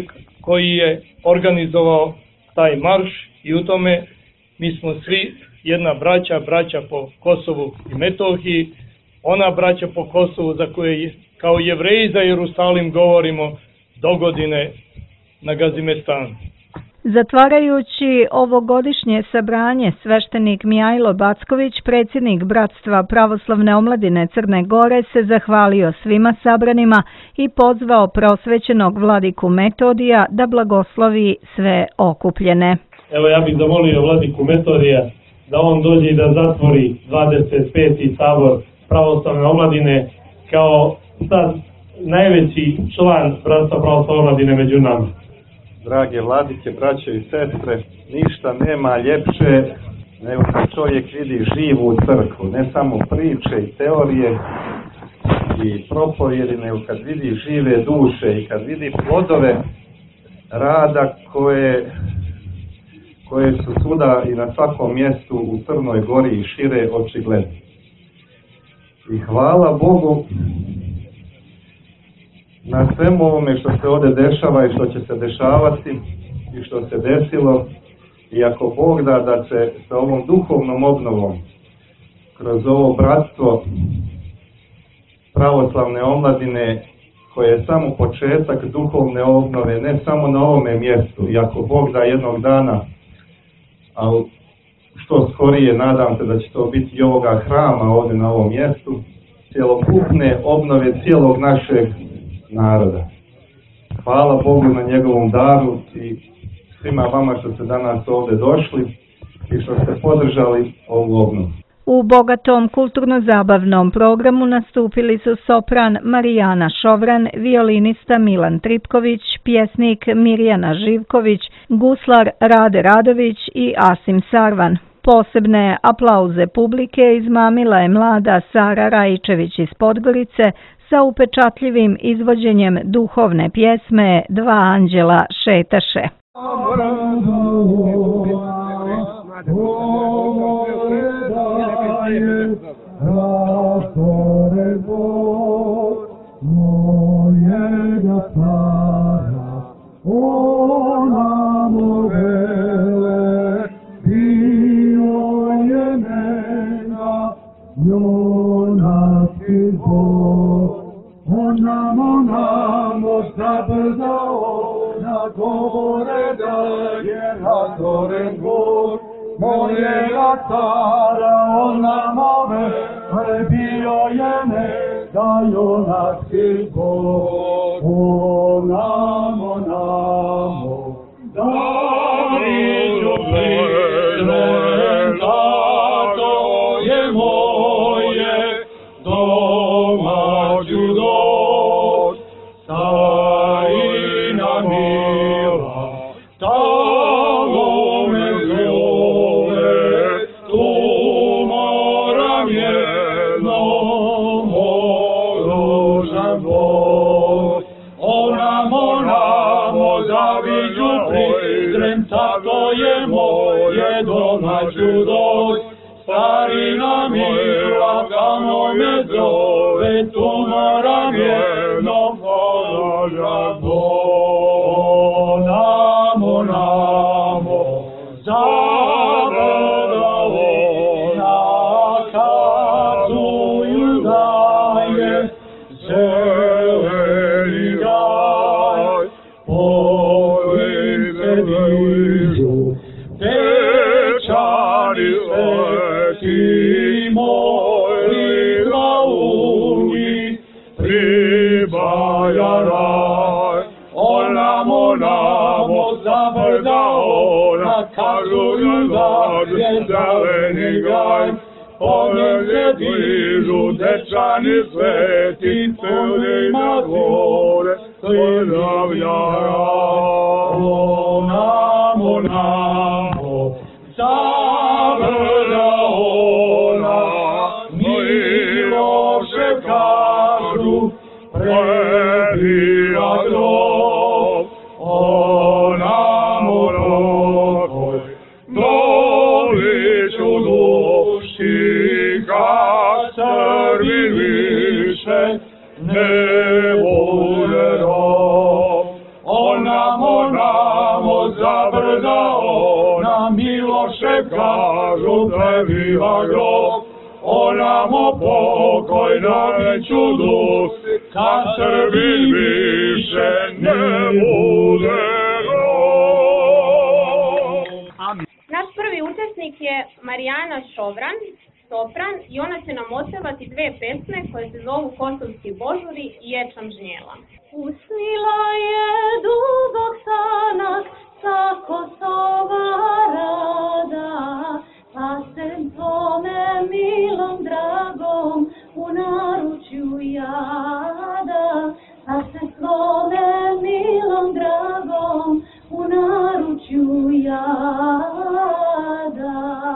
koji je organizovao taj marš i u tome mi smo svi jedna braća po Kosovu i Metohiji, ona braća po Kosovu za koje kao Jevreji za Jerusalim govorimo dogodine na Gazimestanu. Zatvarajući ovogodišnje sabranje, sveštenik Mijajlo Backović, predsjednik Bratstva pravoslavne omladine Crne Gore, se zahvalio svima sabranima i pozvao prosvećenog vladiku Metodija da blagoslovi sve okupljene. Evo ja bih zamolio vladiku Metodija da on dođe i da zatvori 25. sabor pravoslavne omladine kao sad najveći član Bratstva pravoslavne omladine među nama. Drage vladike, braće i sestre, ništa nema ljepše nego kad čovjek vidi živu crkvu, ne samo priče i teorije i propovjedi, nego kad vidi žive duše i kad vidi plodove rada koje su svuda i na svakom mjestu u Crnoj Gori i šire očigledne. I hvala Bogu na svemu ovome što se ovdje dešava i što će se dešavati i što se desilo, i ako Bog da će sa ovom duhovnom obnovom kroz ovo bratstvo pravoslavne omladine, koje je samo početak duhovne obnove, ne samo na ovome mjestu, i ako Bog da jednog dana, ali što skorije nadam se da će to biti i ovoga hrama ovdje na ovom mjestu, cjelokupne obnove cijelog našeg naroda. Hvala Bogu na njegovom daru i svima vama što ste danas ovdje došli i što ste podržali ovu obnovu. U bogatom kulturno-zabavnom programu nastupili su sopran Marijana Šovran, violinista Milan Tripković, pjesnik Mirjana Živković, guslar Rade Radović i Asim Sarvan. Posebne aplauze publike izmamila je mlada Sara Rajičević iz Podgorice sa upečatljivim izvođenjem duhovne pjesme Dva anđela šetaše. Onamo zabrzao na gore da je na gore gor mojega cara, onamo prebio je ne da junakski gor, onamo da viđu plene, zato je moje domaću doć, starina mila, tamo me zove, tu moram jednom oružan doć. Onamo zaviđu prizrem, tako je moje domaću doć, starina mila, tamo me zove, tu moram jednom oružan doć. Onamo zavrda ona kazuju daje zeleni gaj, police dižu tečari sveti moj, launi pribaja raj. Onamo zabrda ona kazuju daje zeleni gaj, police dižu tečari sveti celima gore pozdravlja raj. Onamo zavrda ona, Miloše kažu, prebira grob. Onamo rokoj, doliću duši, kad Srbi više ne bude rob. Onamo viva grob, onamo pokojna veću duh, kad Srbin više ne bude grob. Naš prvi učesnik je Marijana Šovran, sopran, i ona će nam otpevati dve pesme koje se zovu Kosovski božuri i Ječam žnjela. Usnila je dubok sanak sa Kosova rada, pa se tome milom dragom u naručju jada, pa se tome milom dragom u naručju jada.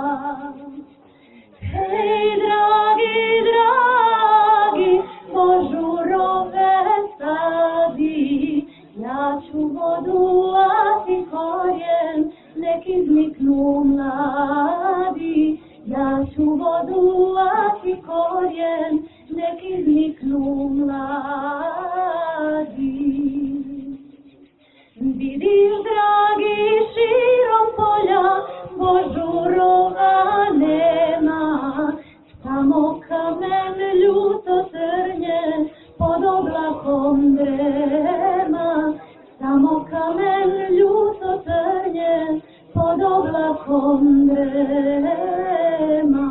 Hej, dragi, dragi, božurove sadi, ja ću vodu, a ti korijen, nek izniknu mladi. Ja ću vodu, a ti korijen, nek izniknu mladi. Vidim, dragi, širom polja, božurova nema, samo kamen ljuto trnje pod oblakom drema, samo kamen ljuto trnje pod oblakom drema.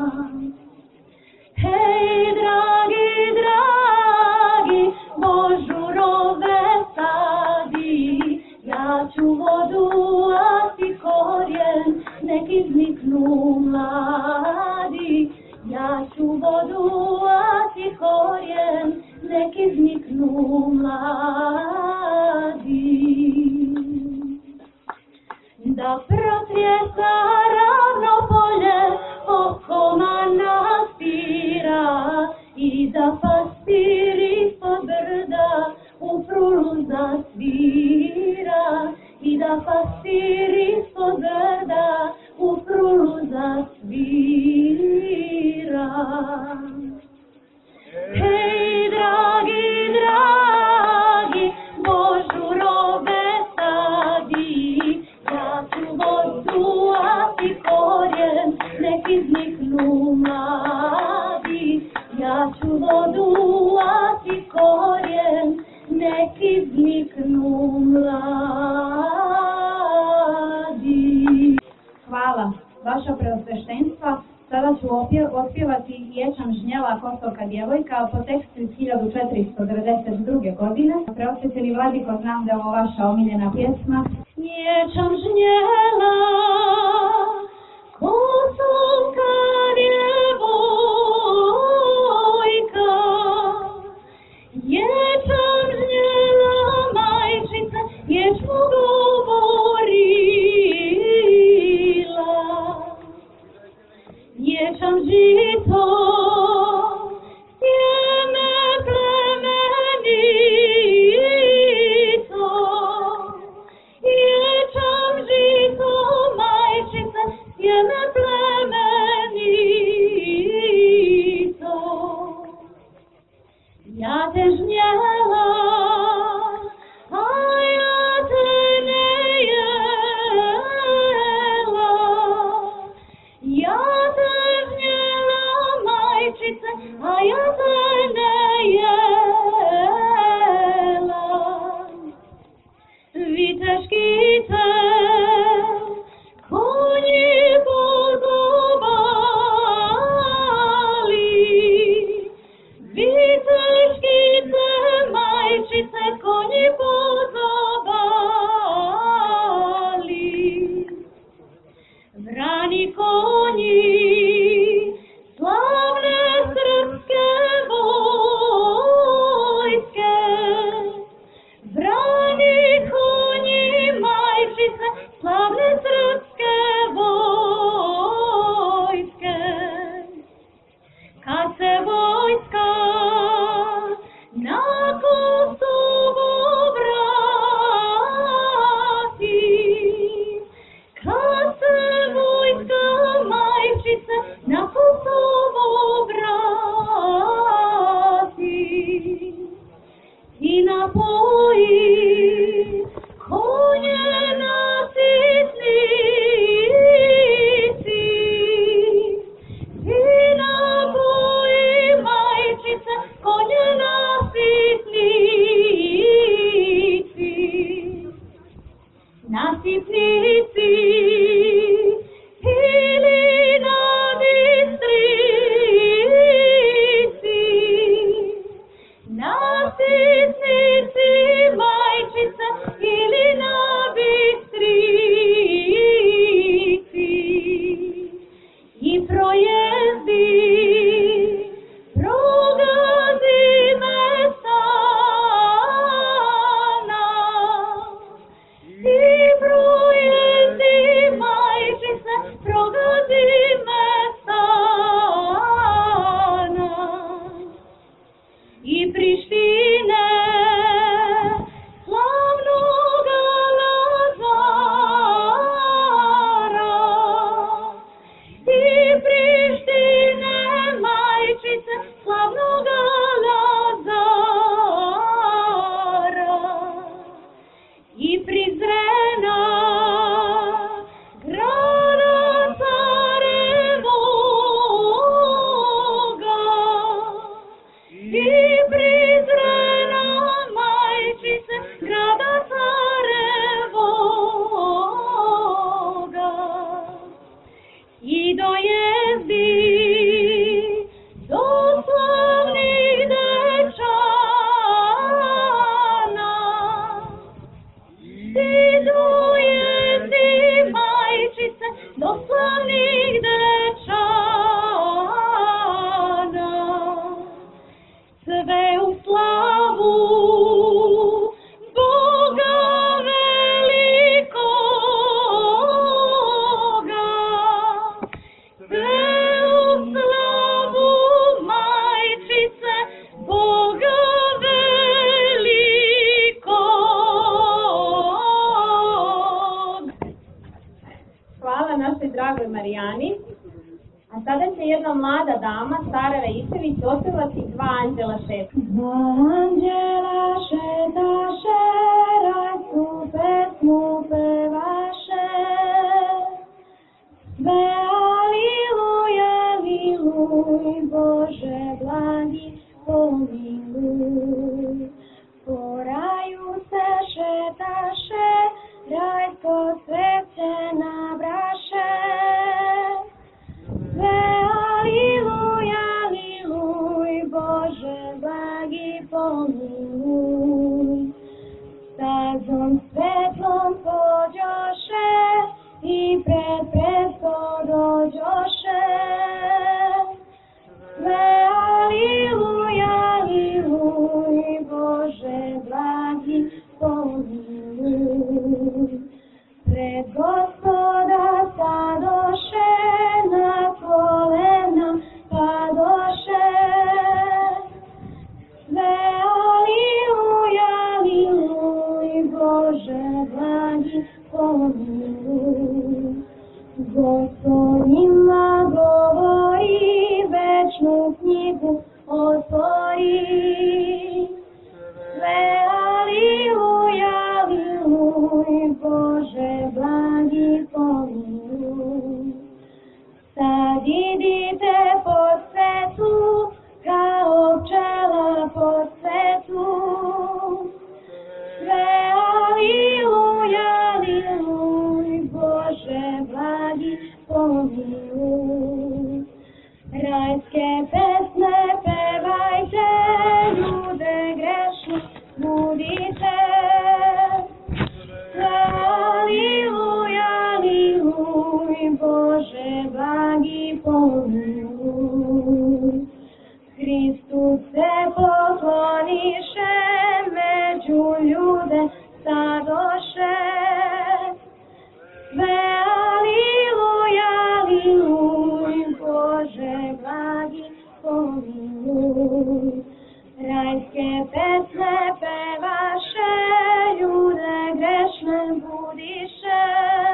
Hej, dragi, dragi, božurove sadi, ja ću vodu, a ti korijen, nek izniknu mladi. Ja ću vodu, a ti korijen, nek izniknu mladi. Da procvjeta ravno polje okoma naspira i da pastir ispod brda u frulu zasvira, i da pastir ispod brda u frulu zasvira. Hej, dragi, dragi, božurove sadi, ja ću vodu, a ti korijen, nek izniknu mladi. Ja ću vodu, a ti korijen, nek izniknu mladi. Hvala, vaša preosveštenstva. Sada ću otpjevati Ječam žnjela, Kosovka djevojka, po tekstu iz 1492. godine. Preosvećeni vladiko, znam da je ovo vaša omiljena pjesma. Ječam žnjela, Kosovka djevojka, ječam žnjela, majčice, ječmu govorila. Ječam žito, sjeme plemenito, ječam žito, majčice, sjeme plemenito. Ja te žnjela, a ja te ne jela. Ja te žnjela, majčice, a ja te ne jela. Viteški te konji pozobali, viteški te, majčice, konji pozobali. Vrani konji, slavne srpske vojske, vrani konji, majčice, slavne srpske vojske. Kad se vojska na Kosovo vrati, kad se vojska, majčice, na Kosovo vrati, i napoji konje na sitnici, sisnici majčice ili na bistrici i projezdi, progazi mestana i projezdi majčice, progazi mestana i Prištine slavnoga Lazara i Prištine majčice slavnoga Lazara i Prizrena grada carevoga i Prizrena majčice grada carevoga i dojezdi do slavnih dečana i dojezdi majčice do slavnih dečana sve u slavu Boga velikoga, sve u slavu majčice Boga velikog. Hvala našoj dragoj Marijani. A sada će jedna mlada dama, Sara Raičević, otpevati Dva anđela šeta. Dva anđela šetaše, rajsku pesmu pevaše, sve aliluja, aliluj, Bože blagi, pomiluj. Po raju se šetaše, rajsko cveće nabraše, sve aliluj, aliluj, Bože blagi, pomiluj. Stazom svetlom pođoše i pred presto dođoše, sve aliluj, aliluj, Bože blagi, pomiluj. Pred Gospoda stadoše, na kolena padoše, sve aliluj, aliluj, Bože blagi, pomiluj. Gospodinima govori, večnu knjigu otvori, sve aliluj, aliluj, Bože blagi, pomiluj. Sad idite po svetu, kao pčela po svetu, sve aliluj, aliluj, Bože blagi, pomiluj. Rajske pesme pevajte, ljude grešni budite, sve aliluj, aliluj, Bože blagi, pomiluj. Hristu se pokloniše, među ljude stadoše, sve aliluj, aliluj, Bože blagi, pomiluj. Rajske pesme pevaše, ljude grešne budiše,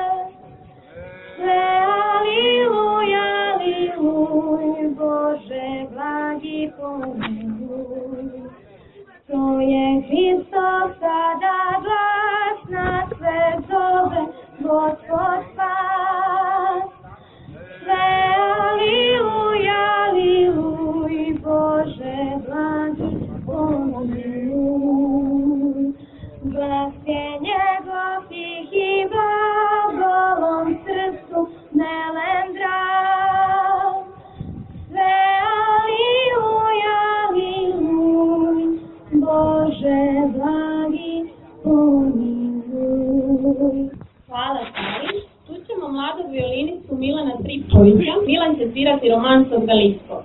sve aliluj, aliluj, Bože blagi, pomiluj. To je Hristos sada glas, na sve zove Gospod spas, sve aliluj, aliluj, Bože blagi, pomiluj. Glas je njegov tih Bože blagi, pomiluj. Hvala Sari. Tu ćemo mladog violinistu Milana Tripovića. Milan će svirati romansu od Galickog.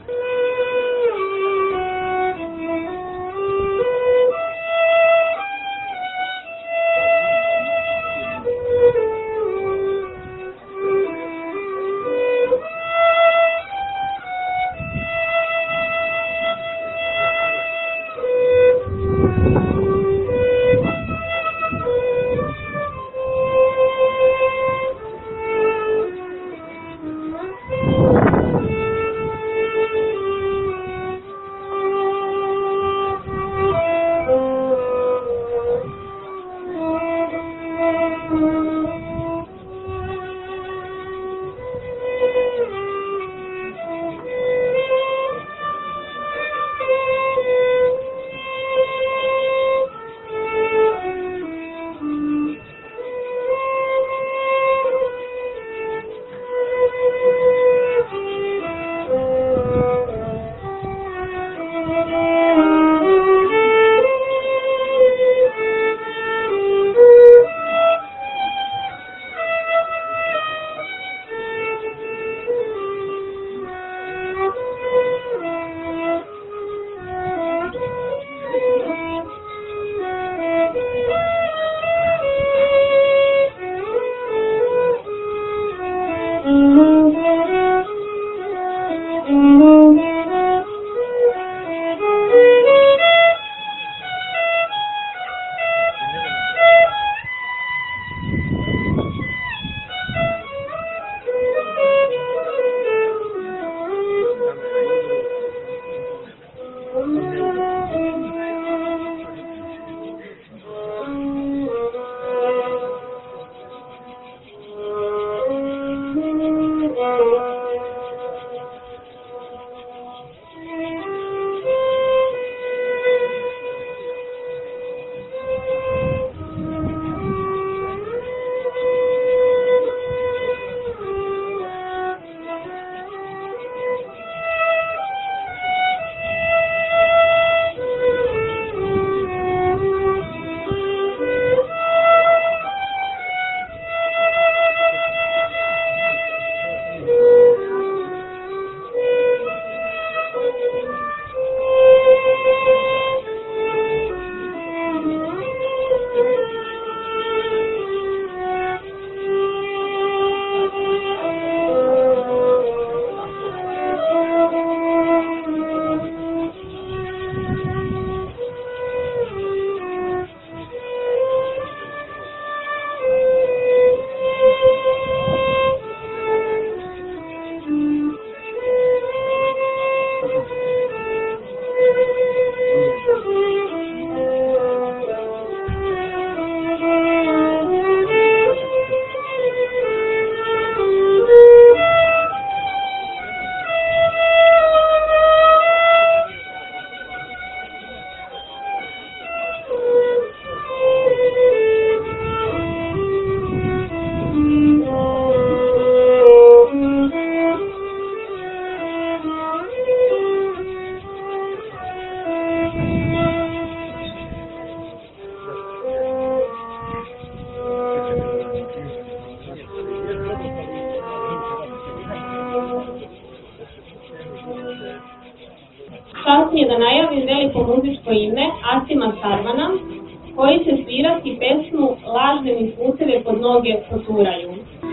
Čast mi je da najavim veliko muzičko ime Asima Sarvana, koji će svirati pesmu Lažne mi puteve pod noge poturaju.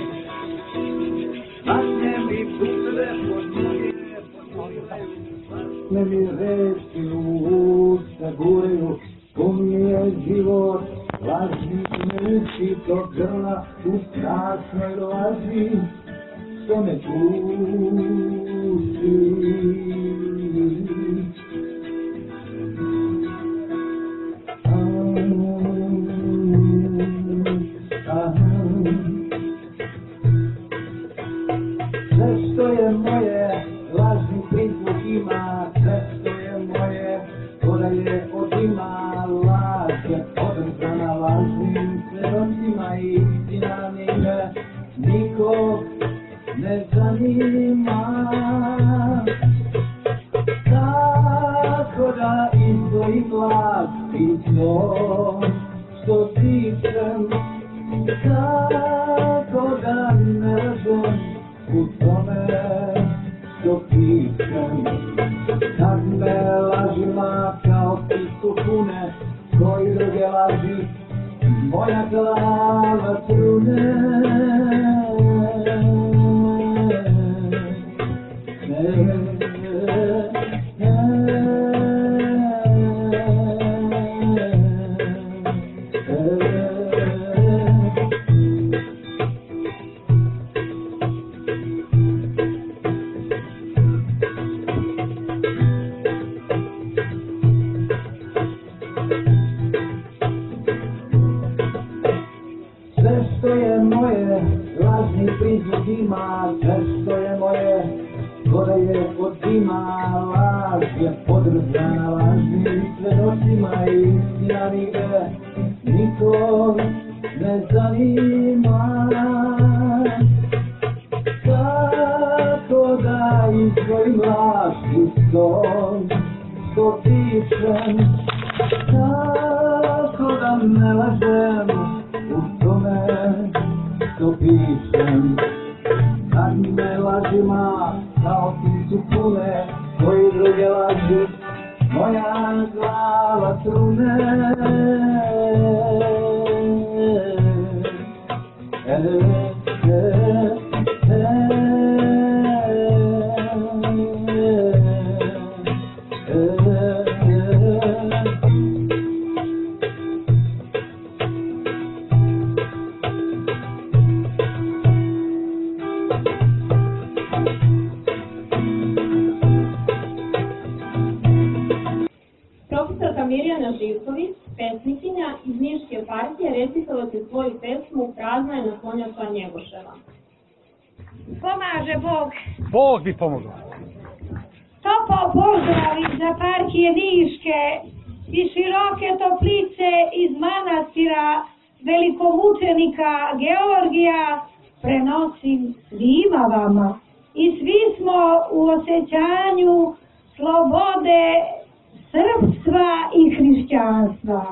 Ne mi reći u usta gureju, mi je život, lažnik me uči do grla, u strašnoj laži, što me tuši. Sve što je moje, lažni prizvuk ima, sve što je moje, voda je odima, laž je održana lažnim prerocima i istina me nikog ne zanima. i to što pišem, kako da ne lažem u tome što pišem. Kad me lažima kao pticu pune, koji druge laži moja glava trune. Sve što je moje, lažni prizvuk ima, sve što je moje, gore je od dima, laž je podržana lažnim svedocima i istina nigde nikog ne zanima. Kako da izvojim laž iz tog što pišem, kako da ne lažem u tome što pišem. Kad me lažima kao pticu pune, koji druge laži moja glava trune. Profesorka Mirjana Živković, pesnikinja iz Niške partije, recitovala će svoju pesmu Prazna je naslonjača Njegoševa. Pomaže Bog. Bog bi pomogao. Topao pozdrav za partije Niške i široke toplice iz manastira velikomučenika Georgija prenosim svima vama. I svi smo u osjećanju slobode srpstva i hrišćanstva.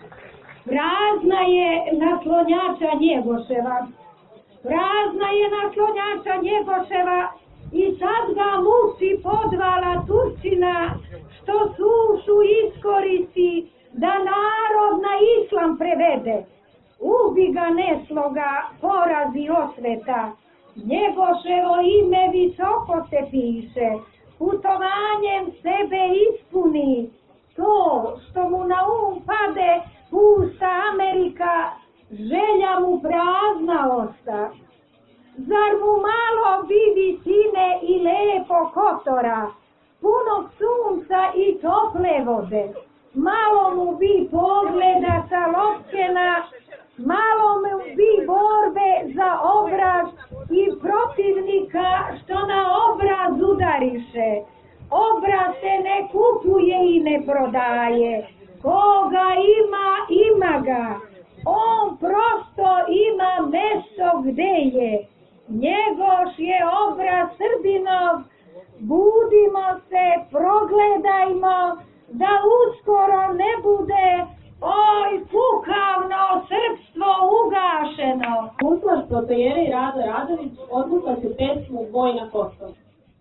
Prazna je naslonjača Njegoševa. Prazna je naslonjača Njegoševa i sad ga muči podvala Turčina što sušu iskoristi da narod na islam prevede. Ubi ga nesloga, porazi osveta. Njegoševo ime visoko se piše. Putovanjem sebe ispuni, to što mu na pade, pusta Amerika, želja mu prazna osta. Zar mu malo bi visine i lepo kotora, punog sunca i tople vode, malo mu bi pogleda sa lopkena, malo mu bi borbe za obraz i protivnika što na obraz udariše. Obraz se ne kupuje i ne prodaje, koga ima, ima ga. On prosto ima mesto gde je. Njegoš je obraz Srbinov, budimo se, progledajmo, da uskoro ne bude oj kukavno srpstvo ugašeno. Guslar protojere Rado Radović odgusla će pesmu Boj na Kosovu.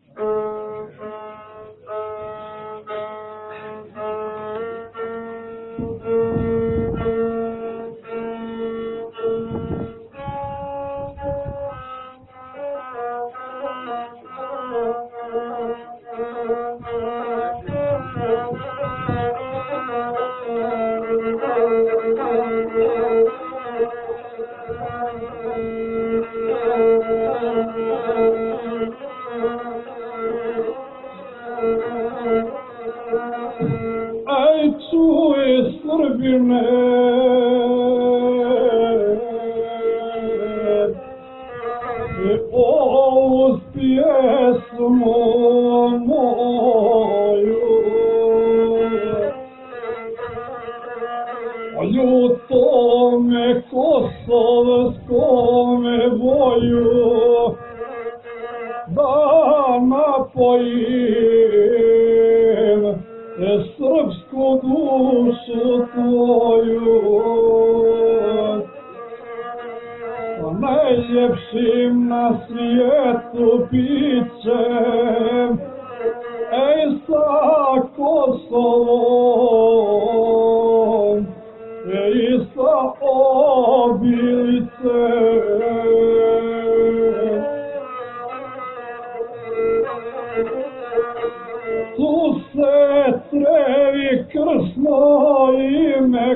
Aj čuje Srbine, ovu pjesmu moju, o ljutome kosovskome boju, da napojim srpsku dušu najljepšim na svijetu bićem, ej sa Kosovom, ej sa Obilicem. Tu se trevi krsno ime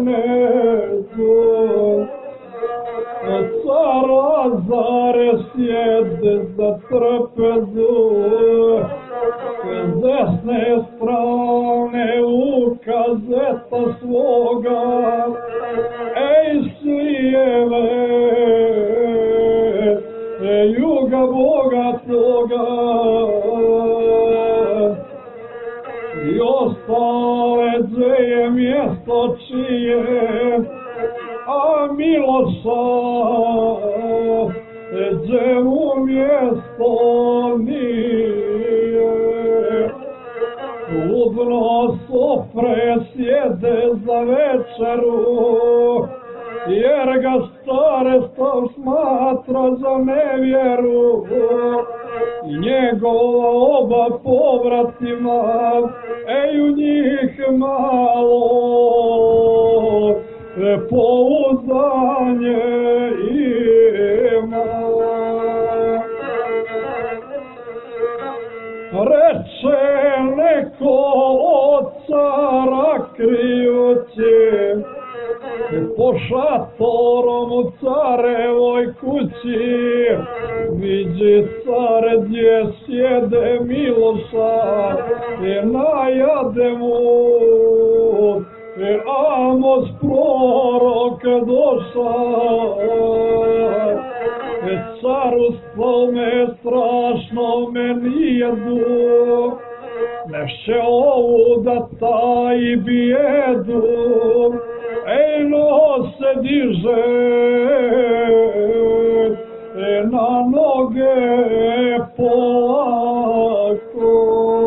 knezu, car Lazare sjede za trpezu, s desne strane ukazeta svoga, ej s lijeve, juga Boga tvoga. I ostale dve mjesto čije, a Miloša gdje mu mjesto nije. Ludno sopre sjede za večeru, jer ga stare stav smatra za nevjeru. I njegova oba povratima, ej u njih malo pouzdanje ima. Reče neko od cara krijući, po šatorom u carevoj kući, viđi care gdje sjede Miloša, najade mu, Amos prorok doša. Caru svome strašno me nijedu, nešće ovu da taji bijedu, ej no se diže na noge polako.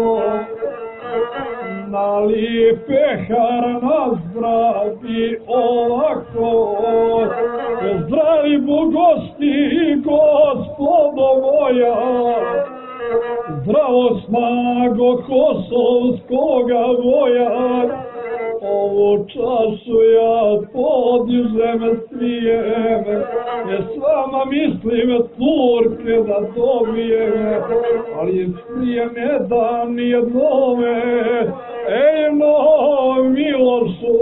Nali pehar na zdravi ovako, zdravi bogosti gospodo moja, zdravo snago kosovskoga boja. Ovu čašu ja podižem svijem, jer s vama mislim Turke da dobijem, ali svijem ne dam nijednome, ej no Milošu,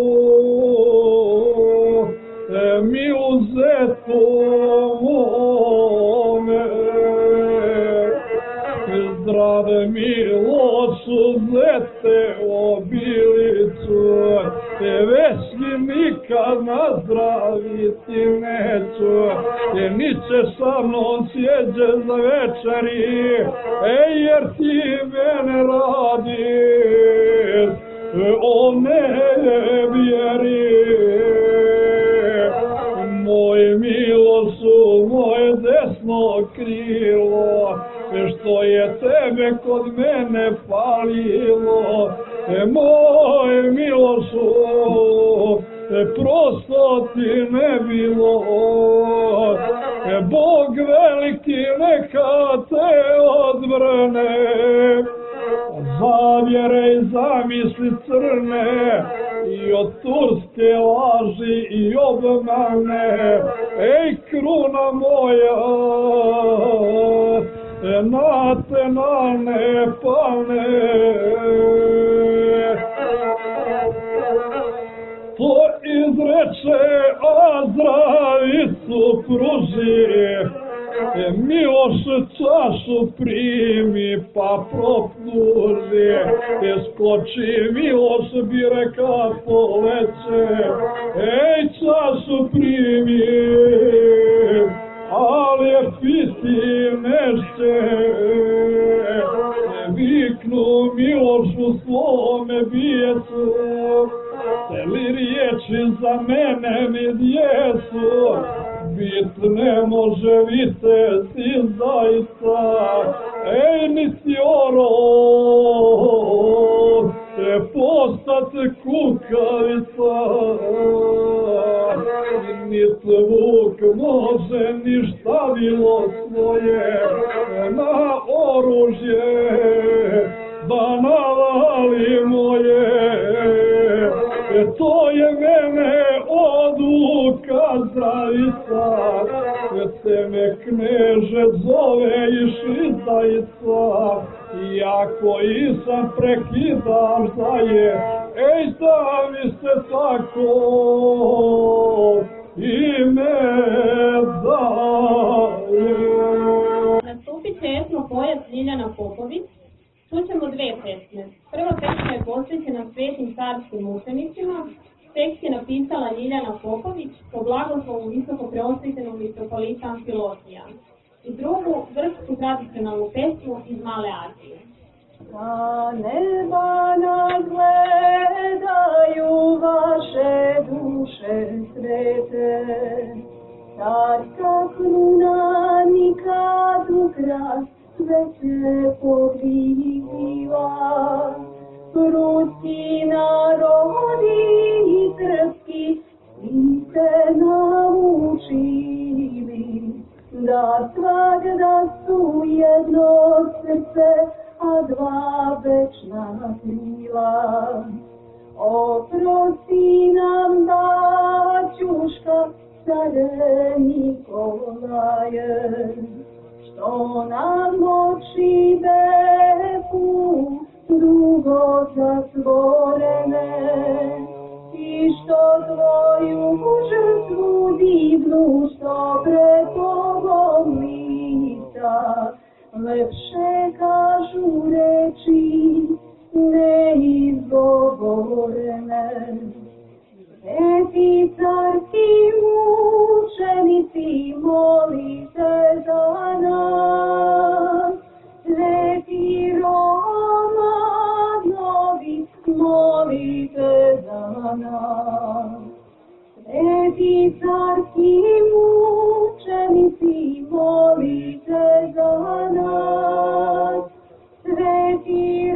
Miluzetu mome. Zdrave Milošu, zete Obilicu, već mi nikad nazdraviti neću, niće sa mnom sjeđe za večeri, ej jer ti mene radiš o nevjeri. Moj Milošu, moje desno krilo, što je tebe kod mene falilo, moj Milošu, prosto ti ne bilo. Bog veliki neka te odvrne, zavjere i zamisli crne, i od turske laži i obmane, ej kruna moja, na te ne pane. To izreče, a zdravicu pruži, Miloš čašu primi pa propluži, skoči Miloš bi reka poleće, ej čašu primi, ali je piti neće. Viknu Milošu svome bijesu, li riječi za mene mi djesu, bit ne može vitezi zaista, ej niti orov, postat kukavica, niti Vuk može ništa bilo svoje na oružje da navali moje. To je mene odluka zaista, te me kneže zove i šizajca, iako i sam prekidam da je, ej da mi se tako ime daje. Nastupit će etno poet Ljiljana Popović. Čućemo dve pesme. Prva pesma je posvećena svetim carskim mučenicima. Tekst je napisala Ljiljana Popović po blagoslovu visoko preosvećenog mitropolita Amfilohija. I drugu, grčku tradicionalnu pesmu iz Male Azije. Sa neba nas gledaju vaše duše svete, carska kruna nikad ukras sve se pokriva. Ruski narodi i srpski svi se naučili da svagda su jedno srce, a dva večna krila. Oprosti nam baćuška, care Nikolaje, što nam oči beku dugo zatvorene i što tvoju žrtvu divnu, što pred Bogom lica lepše kažu reči neizgovorene. Sveti carski mučenici, molite za nas. Sveti Romanovi, molite za nas. Sveti carski mučenici, molite za nas. Sveti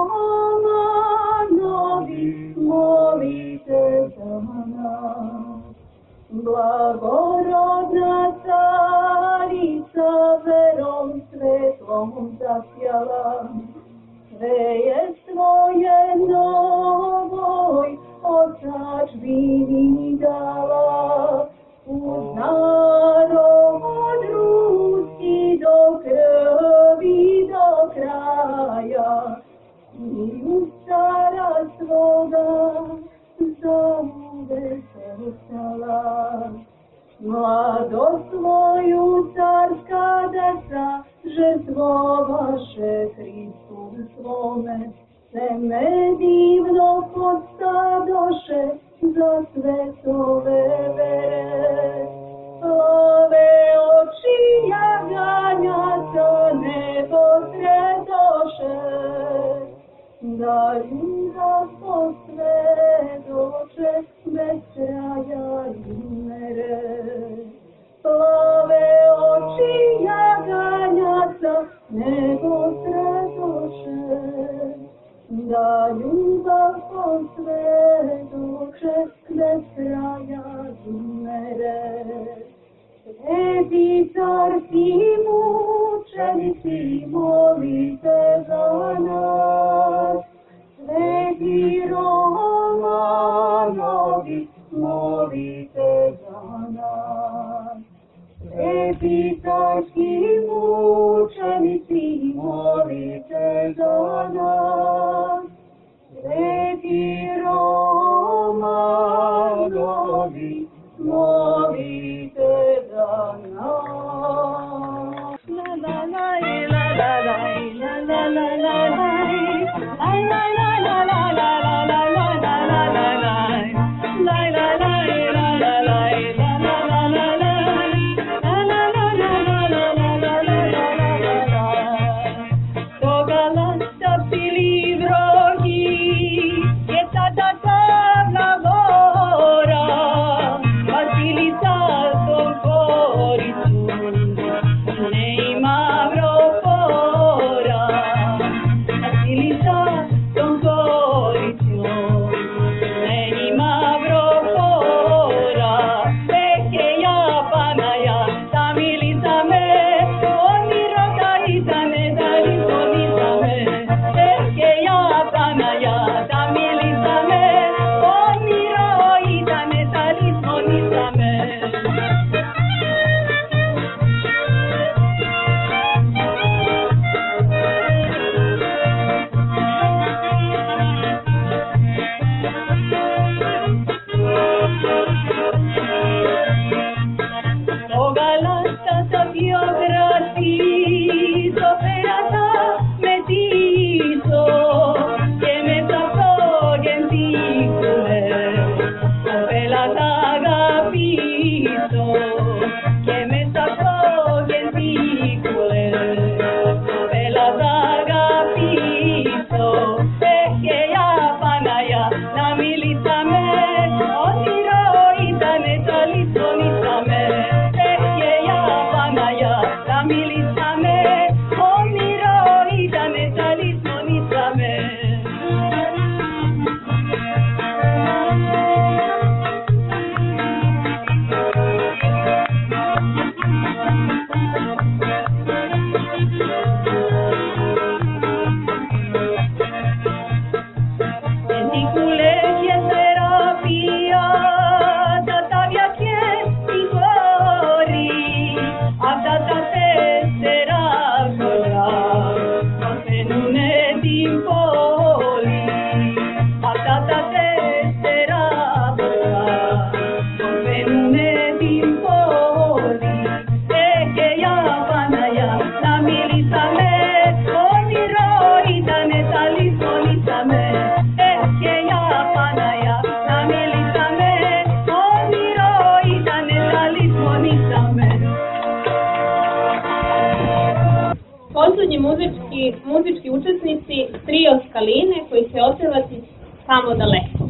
Romanovi, molite za nas. Blagorodna carica verom svetlom zasjala, sve je svoje novoj otačbini dala. Uz narod ruski do krvi, do kraja, i uz cara svoga zauvek ostala. Mladost svoju carska deca žrtvovaše Hristu svome, seme divno postadoše za svetove vere. Plave oči jaganjaca nebo sredoše, da ljubav posvedoče bez kraja i mere. Plave oči jaganjaca nebo sredoše, da ljubav posvedoče bez kraja i mere. Sveti carski mučenici, molite za nas. Sveti Romanovi, molite za nas. Sveti carski mučenici, molite za nas. Sveti Romanovi, molite za nas. La la la la la la la la la la. Ta ta ta poslednji muzički učesnici trio Skaline koji će otpevati Tamo daleko.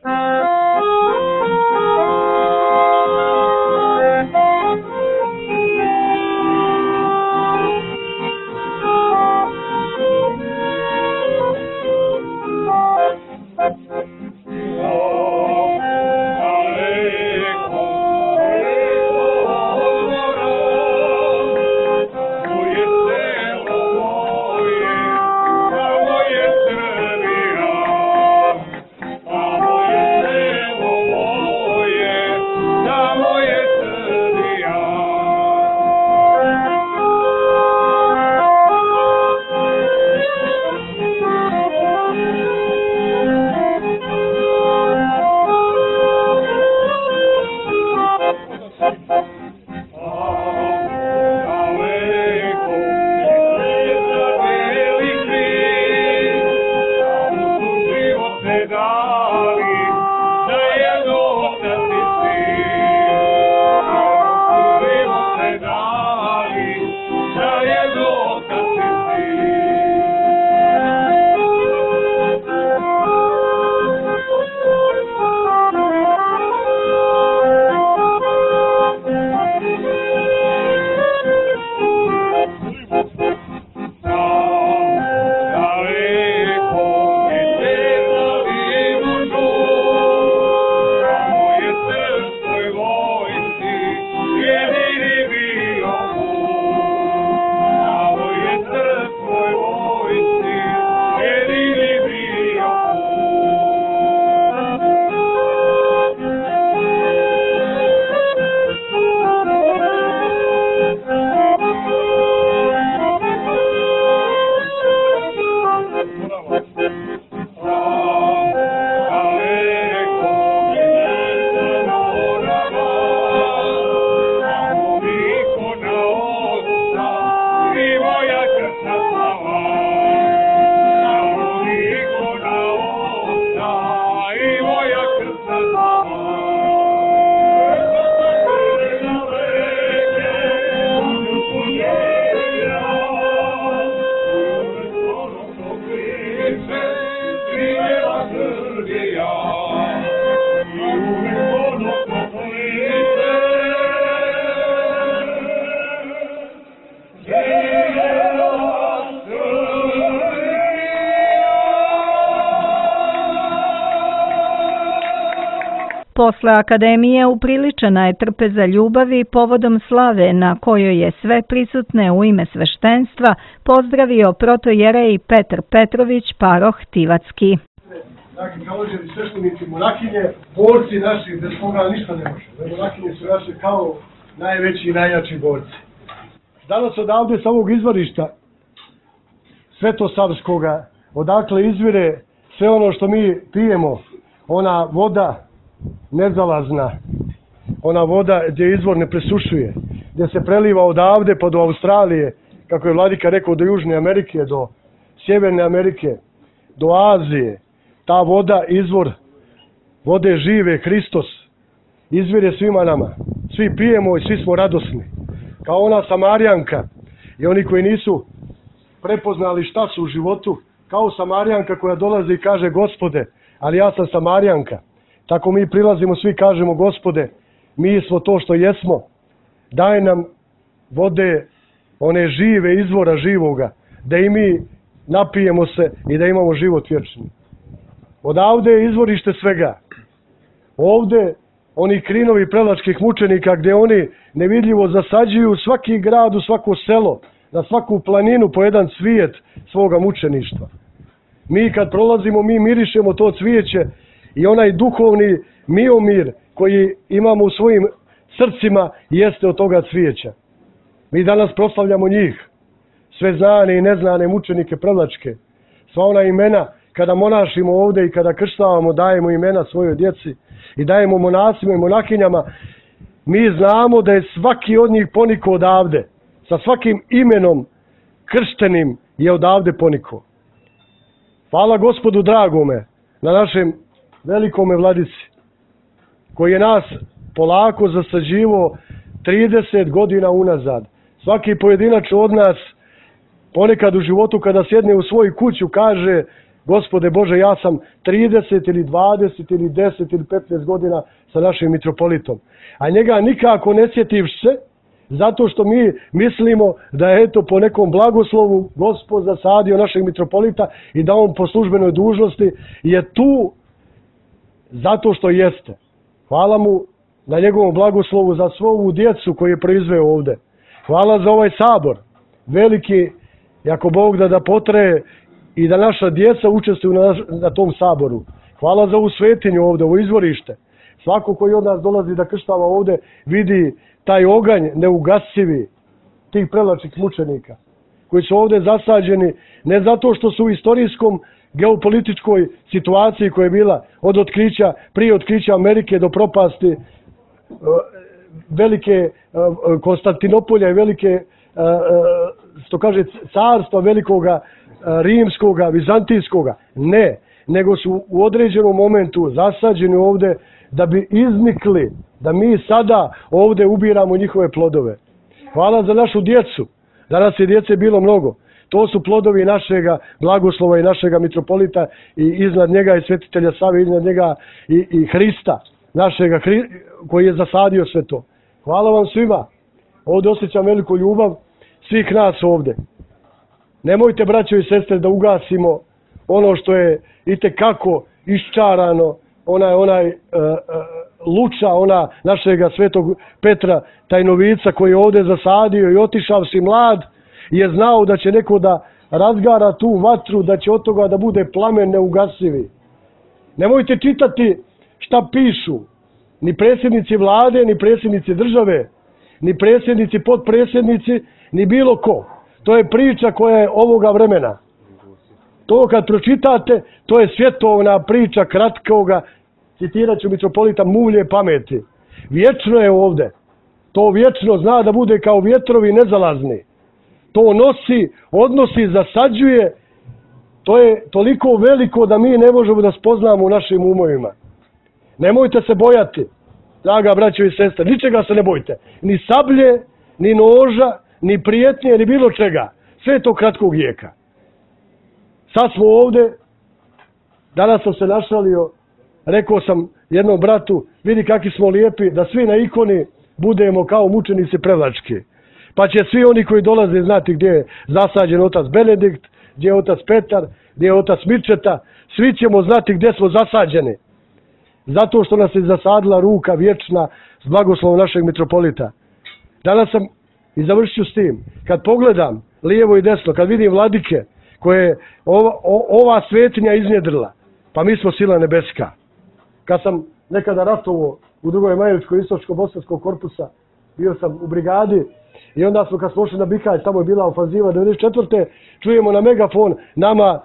Posle akademije upriličena je trpeza ljubavi povodom slave na kojoj je sve prisutne u ime sveštenstva pozdravio protojerej Petar Petrović, paroh Tivacki. Dragi pravođeni sveštenici monakinje, borci naši bez koga ništa ne može. Monakinje su naši kao najveći i najjači borci. Danas odavde sa ovog izvorišta Svetosavskoga, odakle izvire sve ono što mi pijemo, ona voda nezalazna, ona voda gdje izvor ne presušuje, gdje se preliva odavde pa do Australije, kako je vladika rekao, do Južne Amerike, do Sjeverne Amerike, do Azije. Ta voda, izvor vode žive, Hristos, izvire svima nama. Svi pijemo i svi smo radosni. Kao ona Samarijanka i oni koji nisu prepoznali šta su u životu, kao Samarijanka koja dolazi i kaže: Gospode, ali ja sam Samarijanka. Tako mi prilazimo, svi kažemo: Gospode, mi smo to što jesmo. Daj nam vode, one žive, izvora živoga, da i mi napijemo se i da imamo život vječni. Odavde je izvorište svega. Ovde oni krinovi prelačkih mučenika gdje oni nevidljivo zasađuju svaki grad, u svako selo, na svaku planinu po jedan cvijet svoga mučeništva. Mi kad prolazimo, mi mirišemo to cvijeće i onaj duhovni miomir koji imamo u svojim srcima jeste od toga cvijeća. Mi danas proslavljamo njih, sve znane i neznane mučenike prelačke, sva ona imena. Kada monašimo ovdje i kada krštavamo, dajemo imena svojoj djeci i dajemo monasima i monakinjama, mi znamo da je svaki od njih ponikao odavde. Sa svakim imenom krštenim je odavde ponikao. Hvala Gospodu dragome na našem velikome vladici, koji je nas polako zasađivo 30 godina unazad. Svaki pojedinačno od nas Ponekad u životu kada sjedne u svoju kuću kaže: Gospode Bože, ja sam 30 ili 20 ili 10 ili 15 godina sa našim mitropolitom. A njega nikako ne sjetivš se, zato što mi mislimo da je eto po nekom blagoslovu Gospod zasadio našeg mitropolita i da on po službenoj dužnosti je tu zato što jeste. Hvala mu na njegovom blagoslovu za svu ovu djecu koju je proizveo ovdje. Hvala za ovaj sabor, veliki, ako Bog da potraje i da naša djeca učestvuju na tom saboru. Hvala za ovu svetinju ovdje, ovo izvorište. Svako koji od nas dolazi da krštava ovdje vidi taj oganj neugasivi tih prevlačnih mučenika koji su ovdje zasađeni ne zato što su u istorijskom geopolitičkoj situaciji koja je bila od otkrića, prije otkrića Amerike do propasti velike Konstantinopolja i velike, što kaže, carstva velikoga rimskoga, vizantijskoga. Ne, nego su u određenom momentu zasađeni ovdje da bi iznikli, da mi sada ovdje ubiramo njihove plodove. Hvala za našu djecu. Danas je djece bilo mnogo. To su plodovi našega blagoslova i našega mitropolita i iznad njega i svetitelja Save, iznad njega i Hrista, našega koji je zasadio sve to. Hvala vam svima. Ovdje osjećam veliku ljubav svih nas ovdje. Nemojte, braćo i sestre, da ugasimo ono što je itekako iščarano, onaj luča, ona našega svetog Petra Tajnovica koji je ovdje zasadio i otišao si mlad, je znao da će neko da razgara tu vatru, da će od toga da bude plamen neugasivi. Nemojte čitati šta pišu ni predsjednici vlade, ni predsjednici države, ni predsjednici, potpredsjednici, ni bilo ko. To je priča koja je ovoga vremena. To kad pročitate, to je svjetovna priča kratkoga, citirat ću mitropolita, mulje pameti. Vječno je ovdje. To vječno zna da bude kao vjetrovi nezalazni. To nosi, odnosi, zasađuje. To je toliko veliko da mi ne možemo da spoznamo u našim umovima. Nemojte se bojati, draga braćo i sestre, ničega se ne bojte. Ni sablje, ni noža, ni prijetnje, ni bilo čega. Sve je to kratkog vijeka. Sad smo ovdje, danas sam se našalio, rekao sam jednom bratu, vidi kakvi smo lijepi, da svi na ikoni budemo kao mučenici prevlački. Pa će svi oni koji dolaze znati gdje je zasađen otac Benedikt, gdje je otac Petar, gdje je otac Mirčeta, svi ćemo znati gdje smo zasađeni. Zato što nas je zasadila ruka vječna s blagoslovom našeg mitropolita. Danas sam, i završit ću s tim, kad pogledam lijevo i desno, kad vidim vladike koje je ova svetinja iznjedrila, pa mi smo sila nebeska. Kad sam nekada ratovao u Drugoj Majevičkoj istočko-bosanskog korpusa, bio sam u brigadi i onda smo kad smo ošli na Bihalj, tamo je bila ofanziva 94. čujemo na megafon nama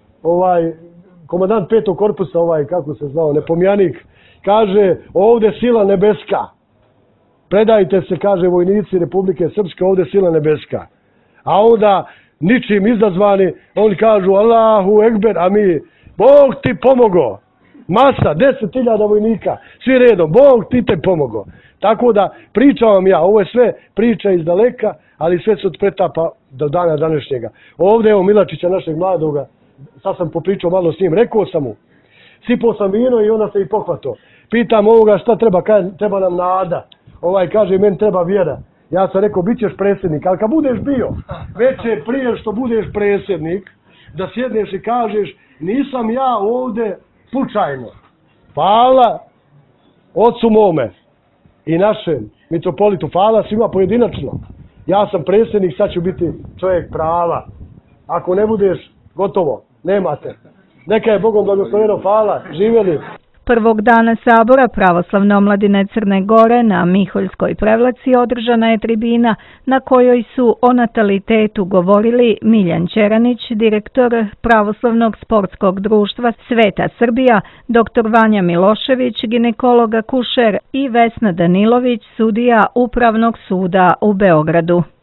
komandant 5. korpusa, kako se zvao, Nepomjanik, kaže ovdje sila nebeska. Predajte se, kaže vojnici Republike Srpske, ovdje sila nebeska. A onda ničim izazvani, oni kažu Allahu Ekber, a mi Bog ti pomogo. Masa, 10.000 vojnika, svi redom, Bog ti te pomogo. Tako da pričam vam ja, ovo je sve priča iz daleka, ali sve se od pretapa do dana današnjega. Ovdje evo Milačića, našeg mladoga, sad sam popričao malo s njim, rekao sam mu, sipao sam vino i onda se i pohvatao. Pitam ovoga šta treba, treba nam nada. Kaže, meni treba vjera. Ja sam rekao, bit ćeš predsjednik, ali kad budeš bio, već je prije što budeš predsjednik, da sjedneš i kažeš, nisam ja ovdje slučajno. Hvala ocu mome i našem mitropolitu, hvala svima pojedinačno. Ja sam predsjednik, sad ću biti čovjek prava. Ako ne budeš, gotovo, nemate. Neka je Bogom blagosloveno, hvala, živjeli. Prvog dana sabora Pravoslavne omladine Crne Gore na Miholjskoj Prevlaci održana je tribina na kojoj su o natalitetu govorili Miljan Ćeranić, direktor Pravoslavnog sportskog društva Sveta Srbija, dr. Vanja Milošević, ginekolog akušer i Vesna Danilović, sudija Upravnog suda u Beogradu.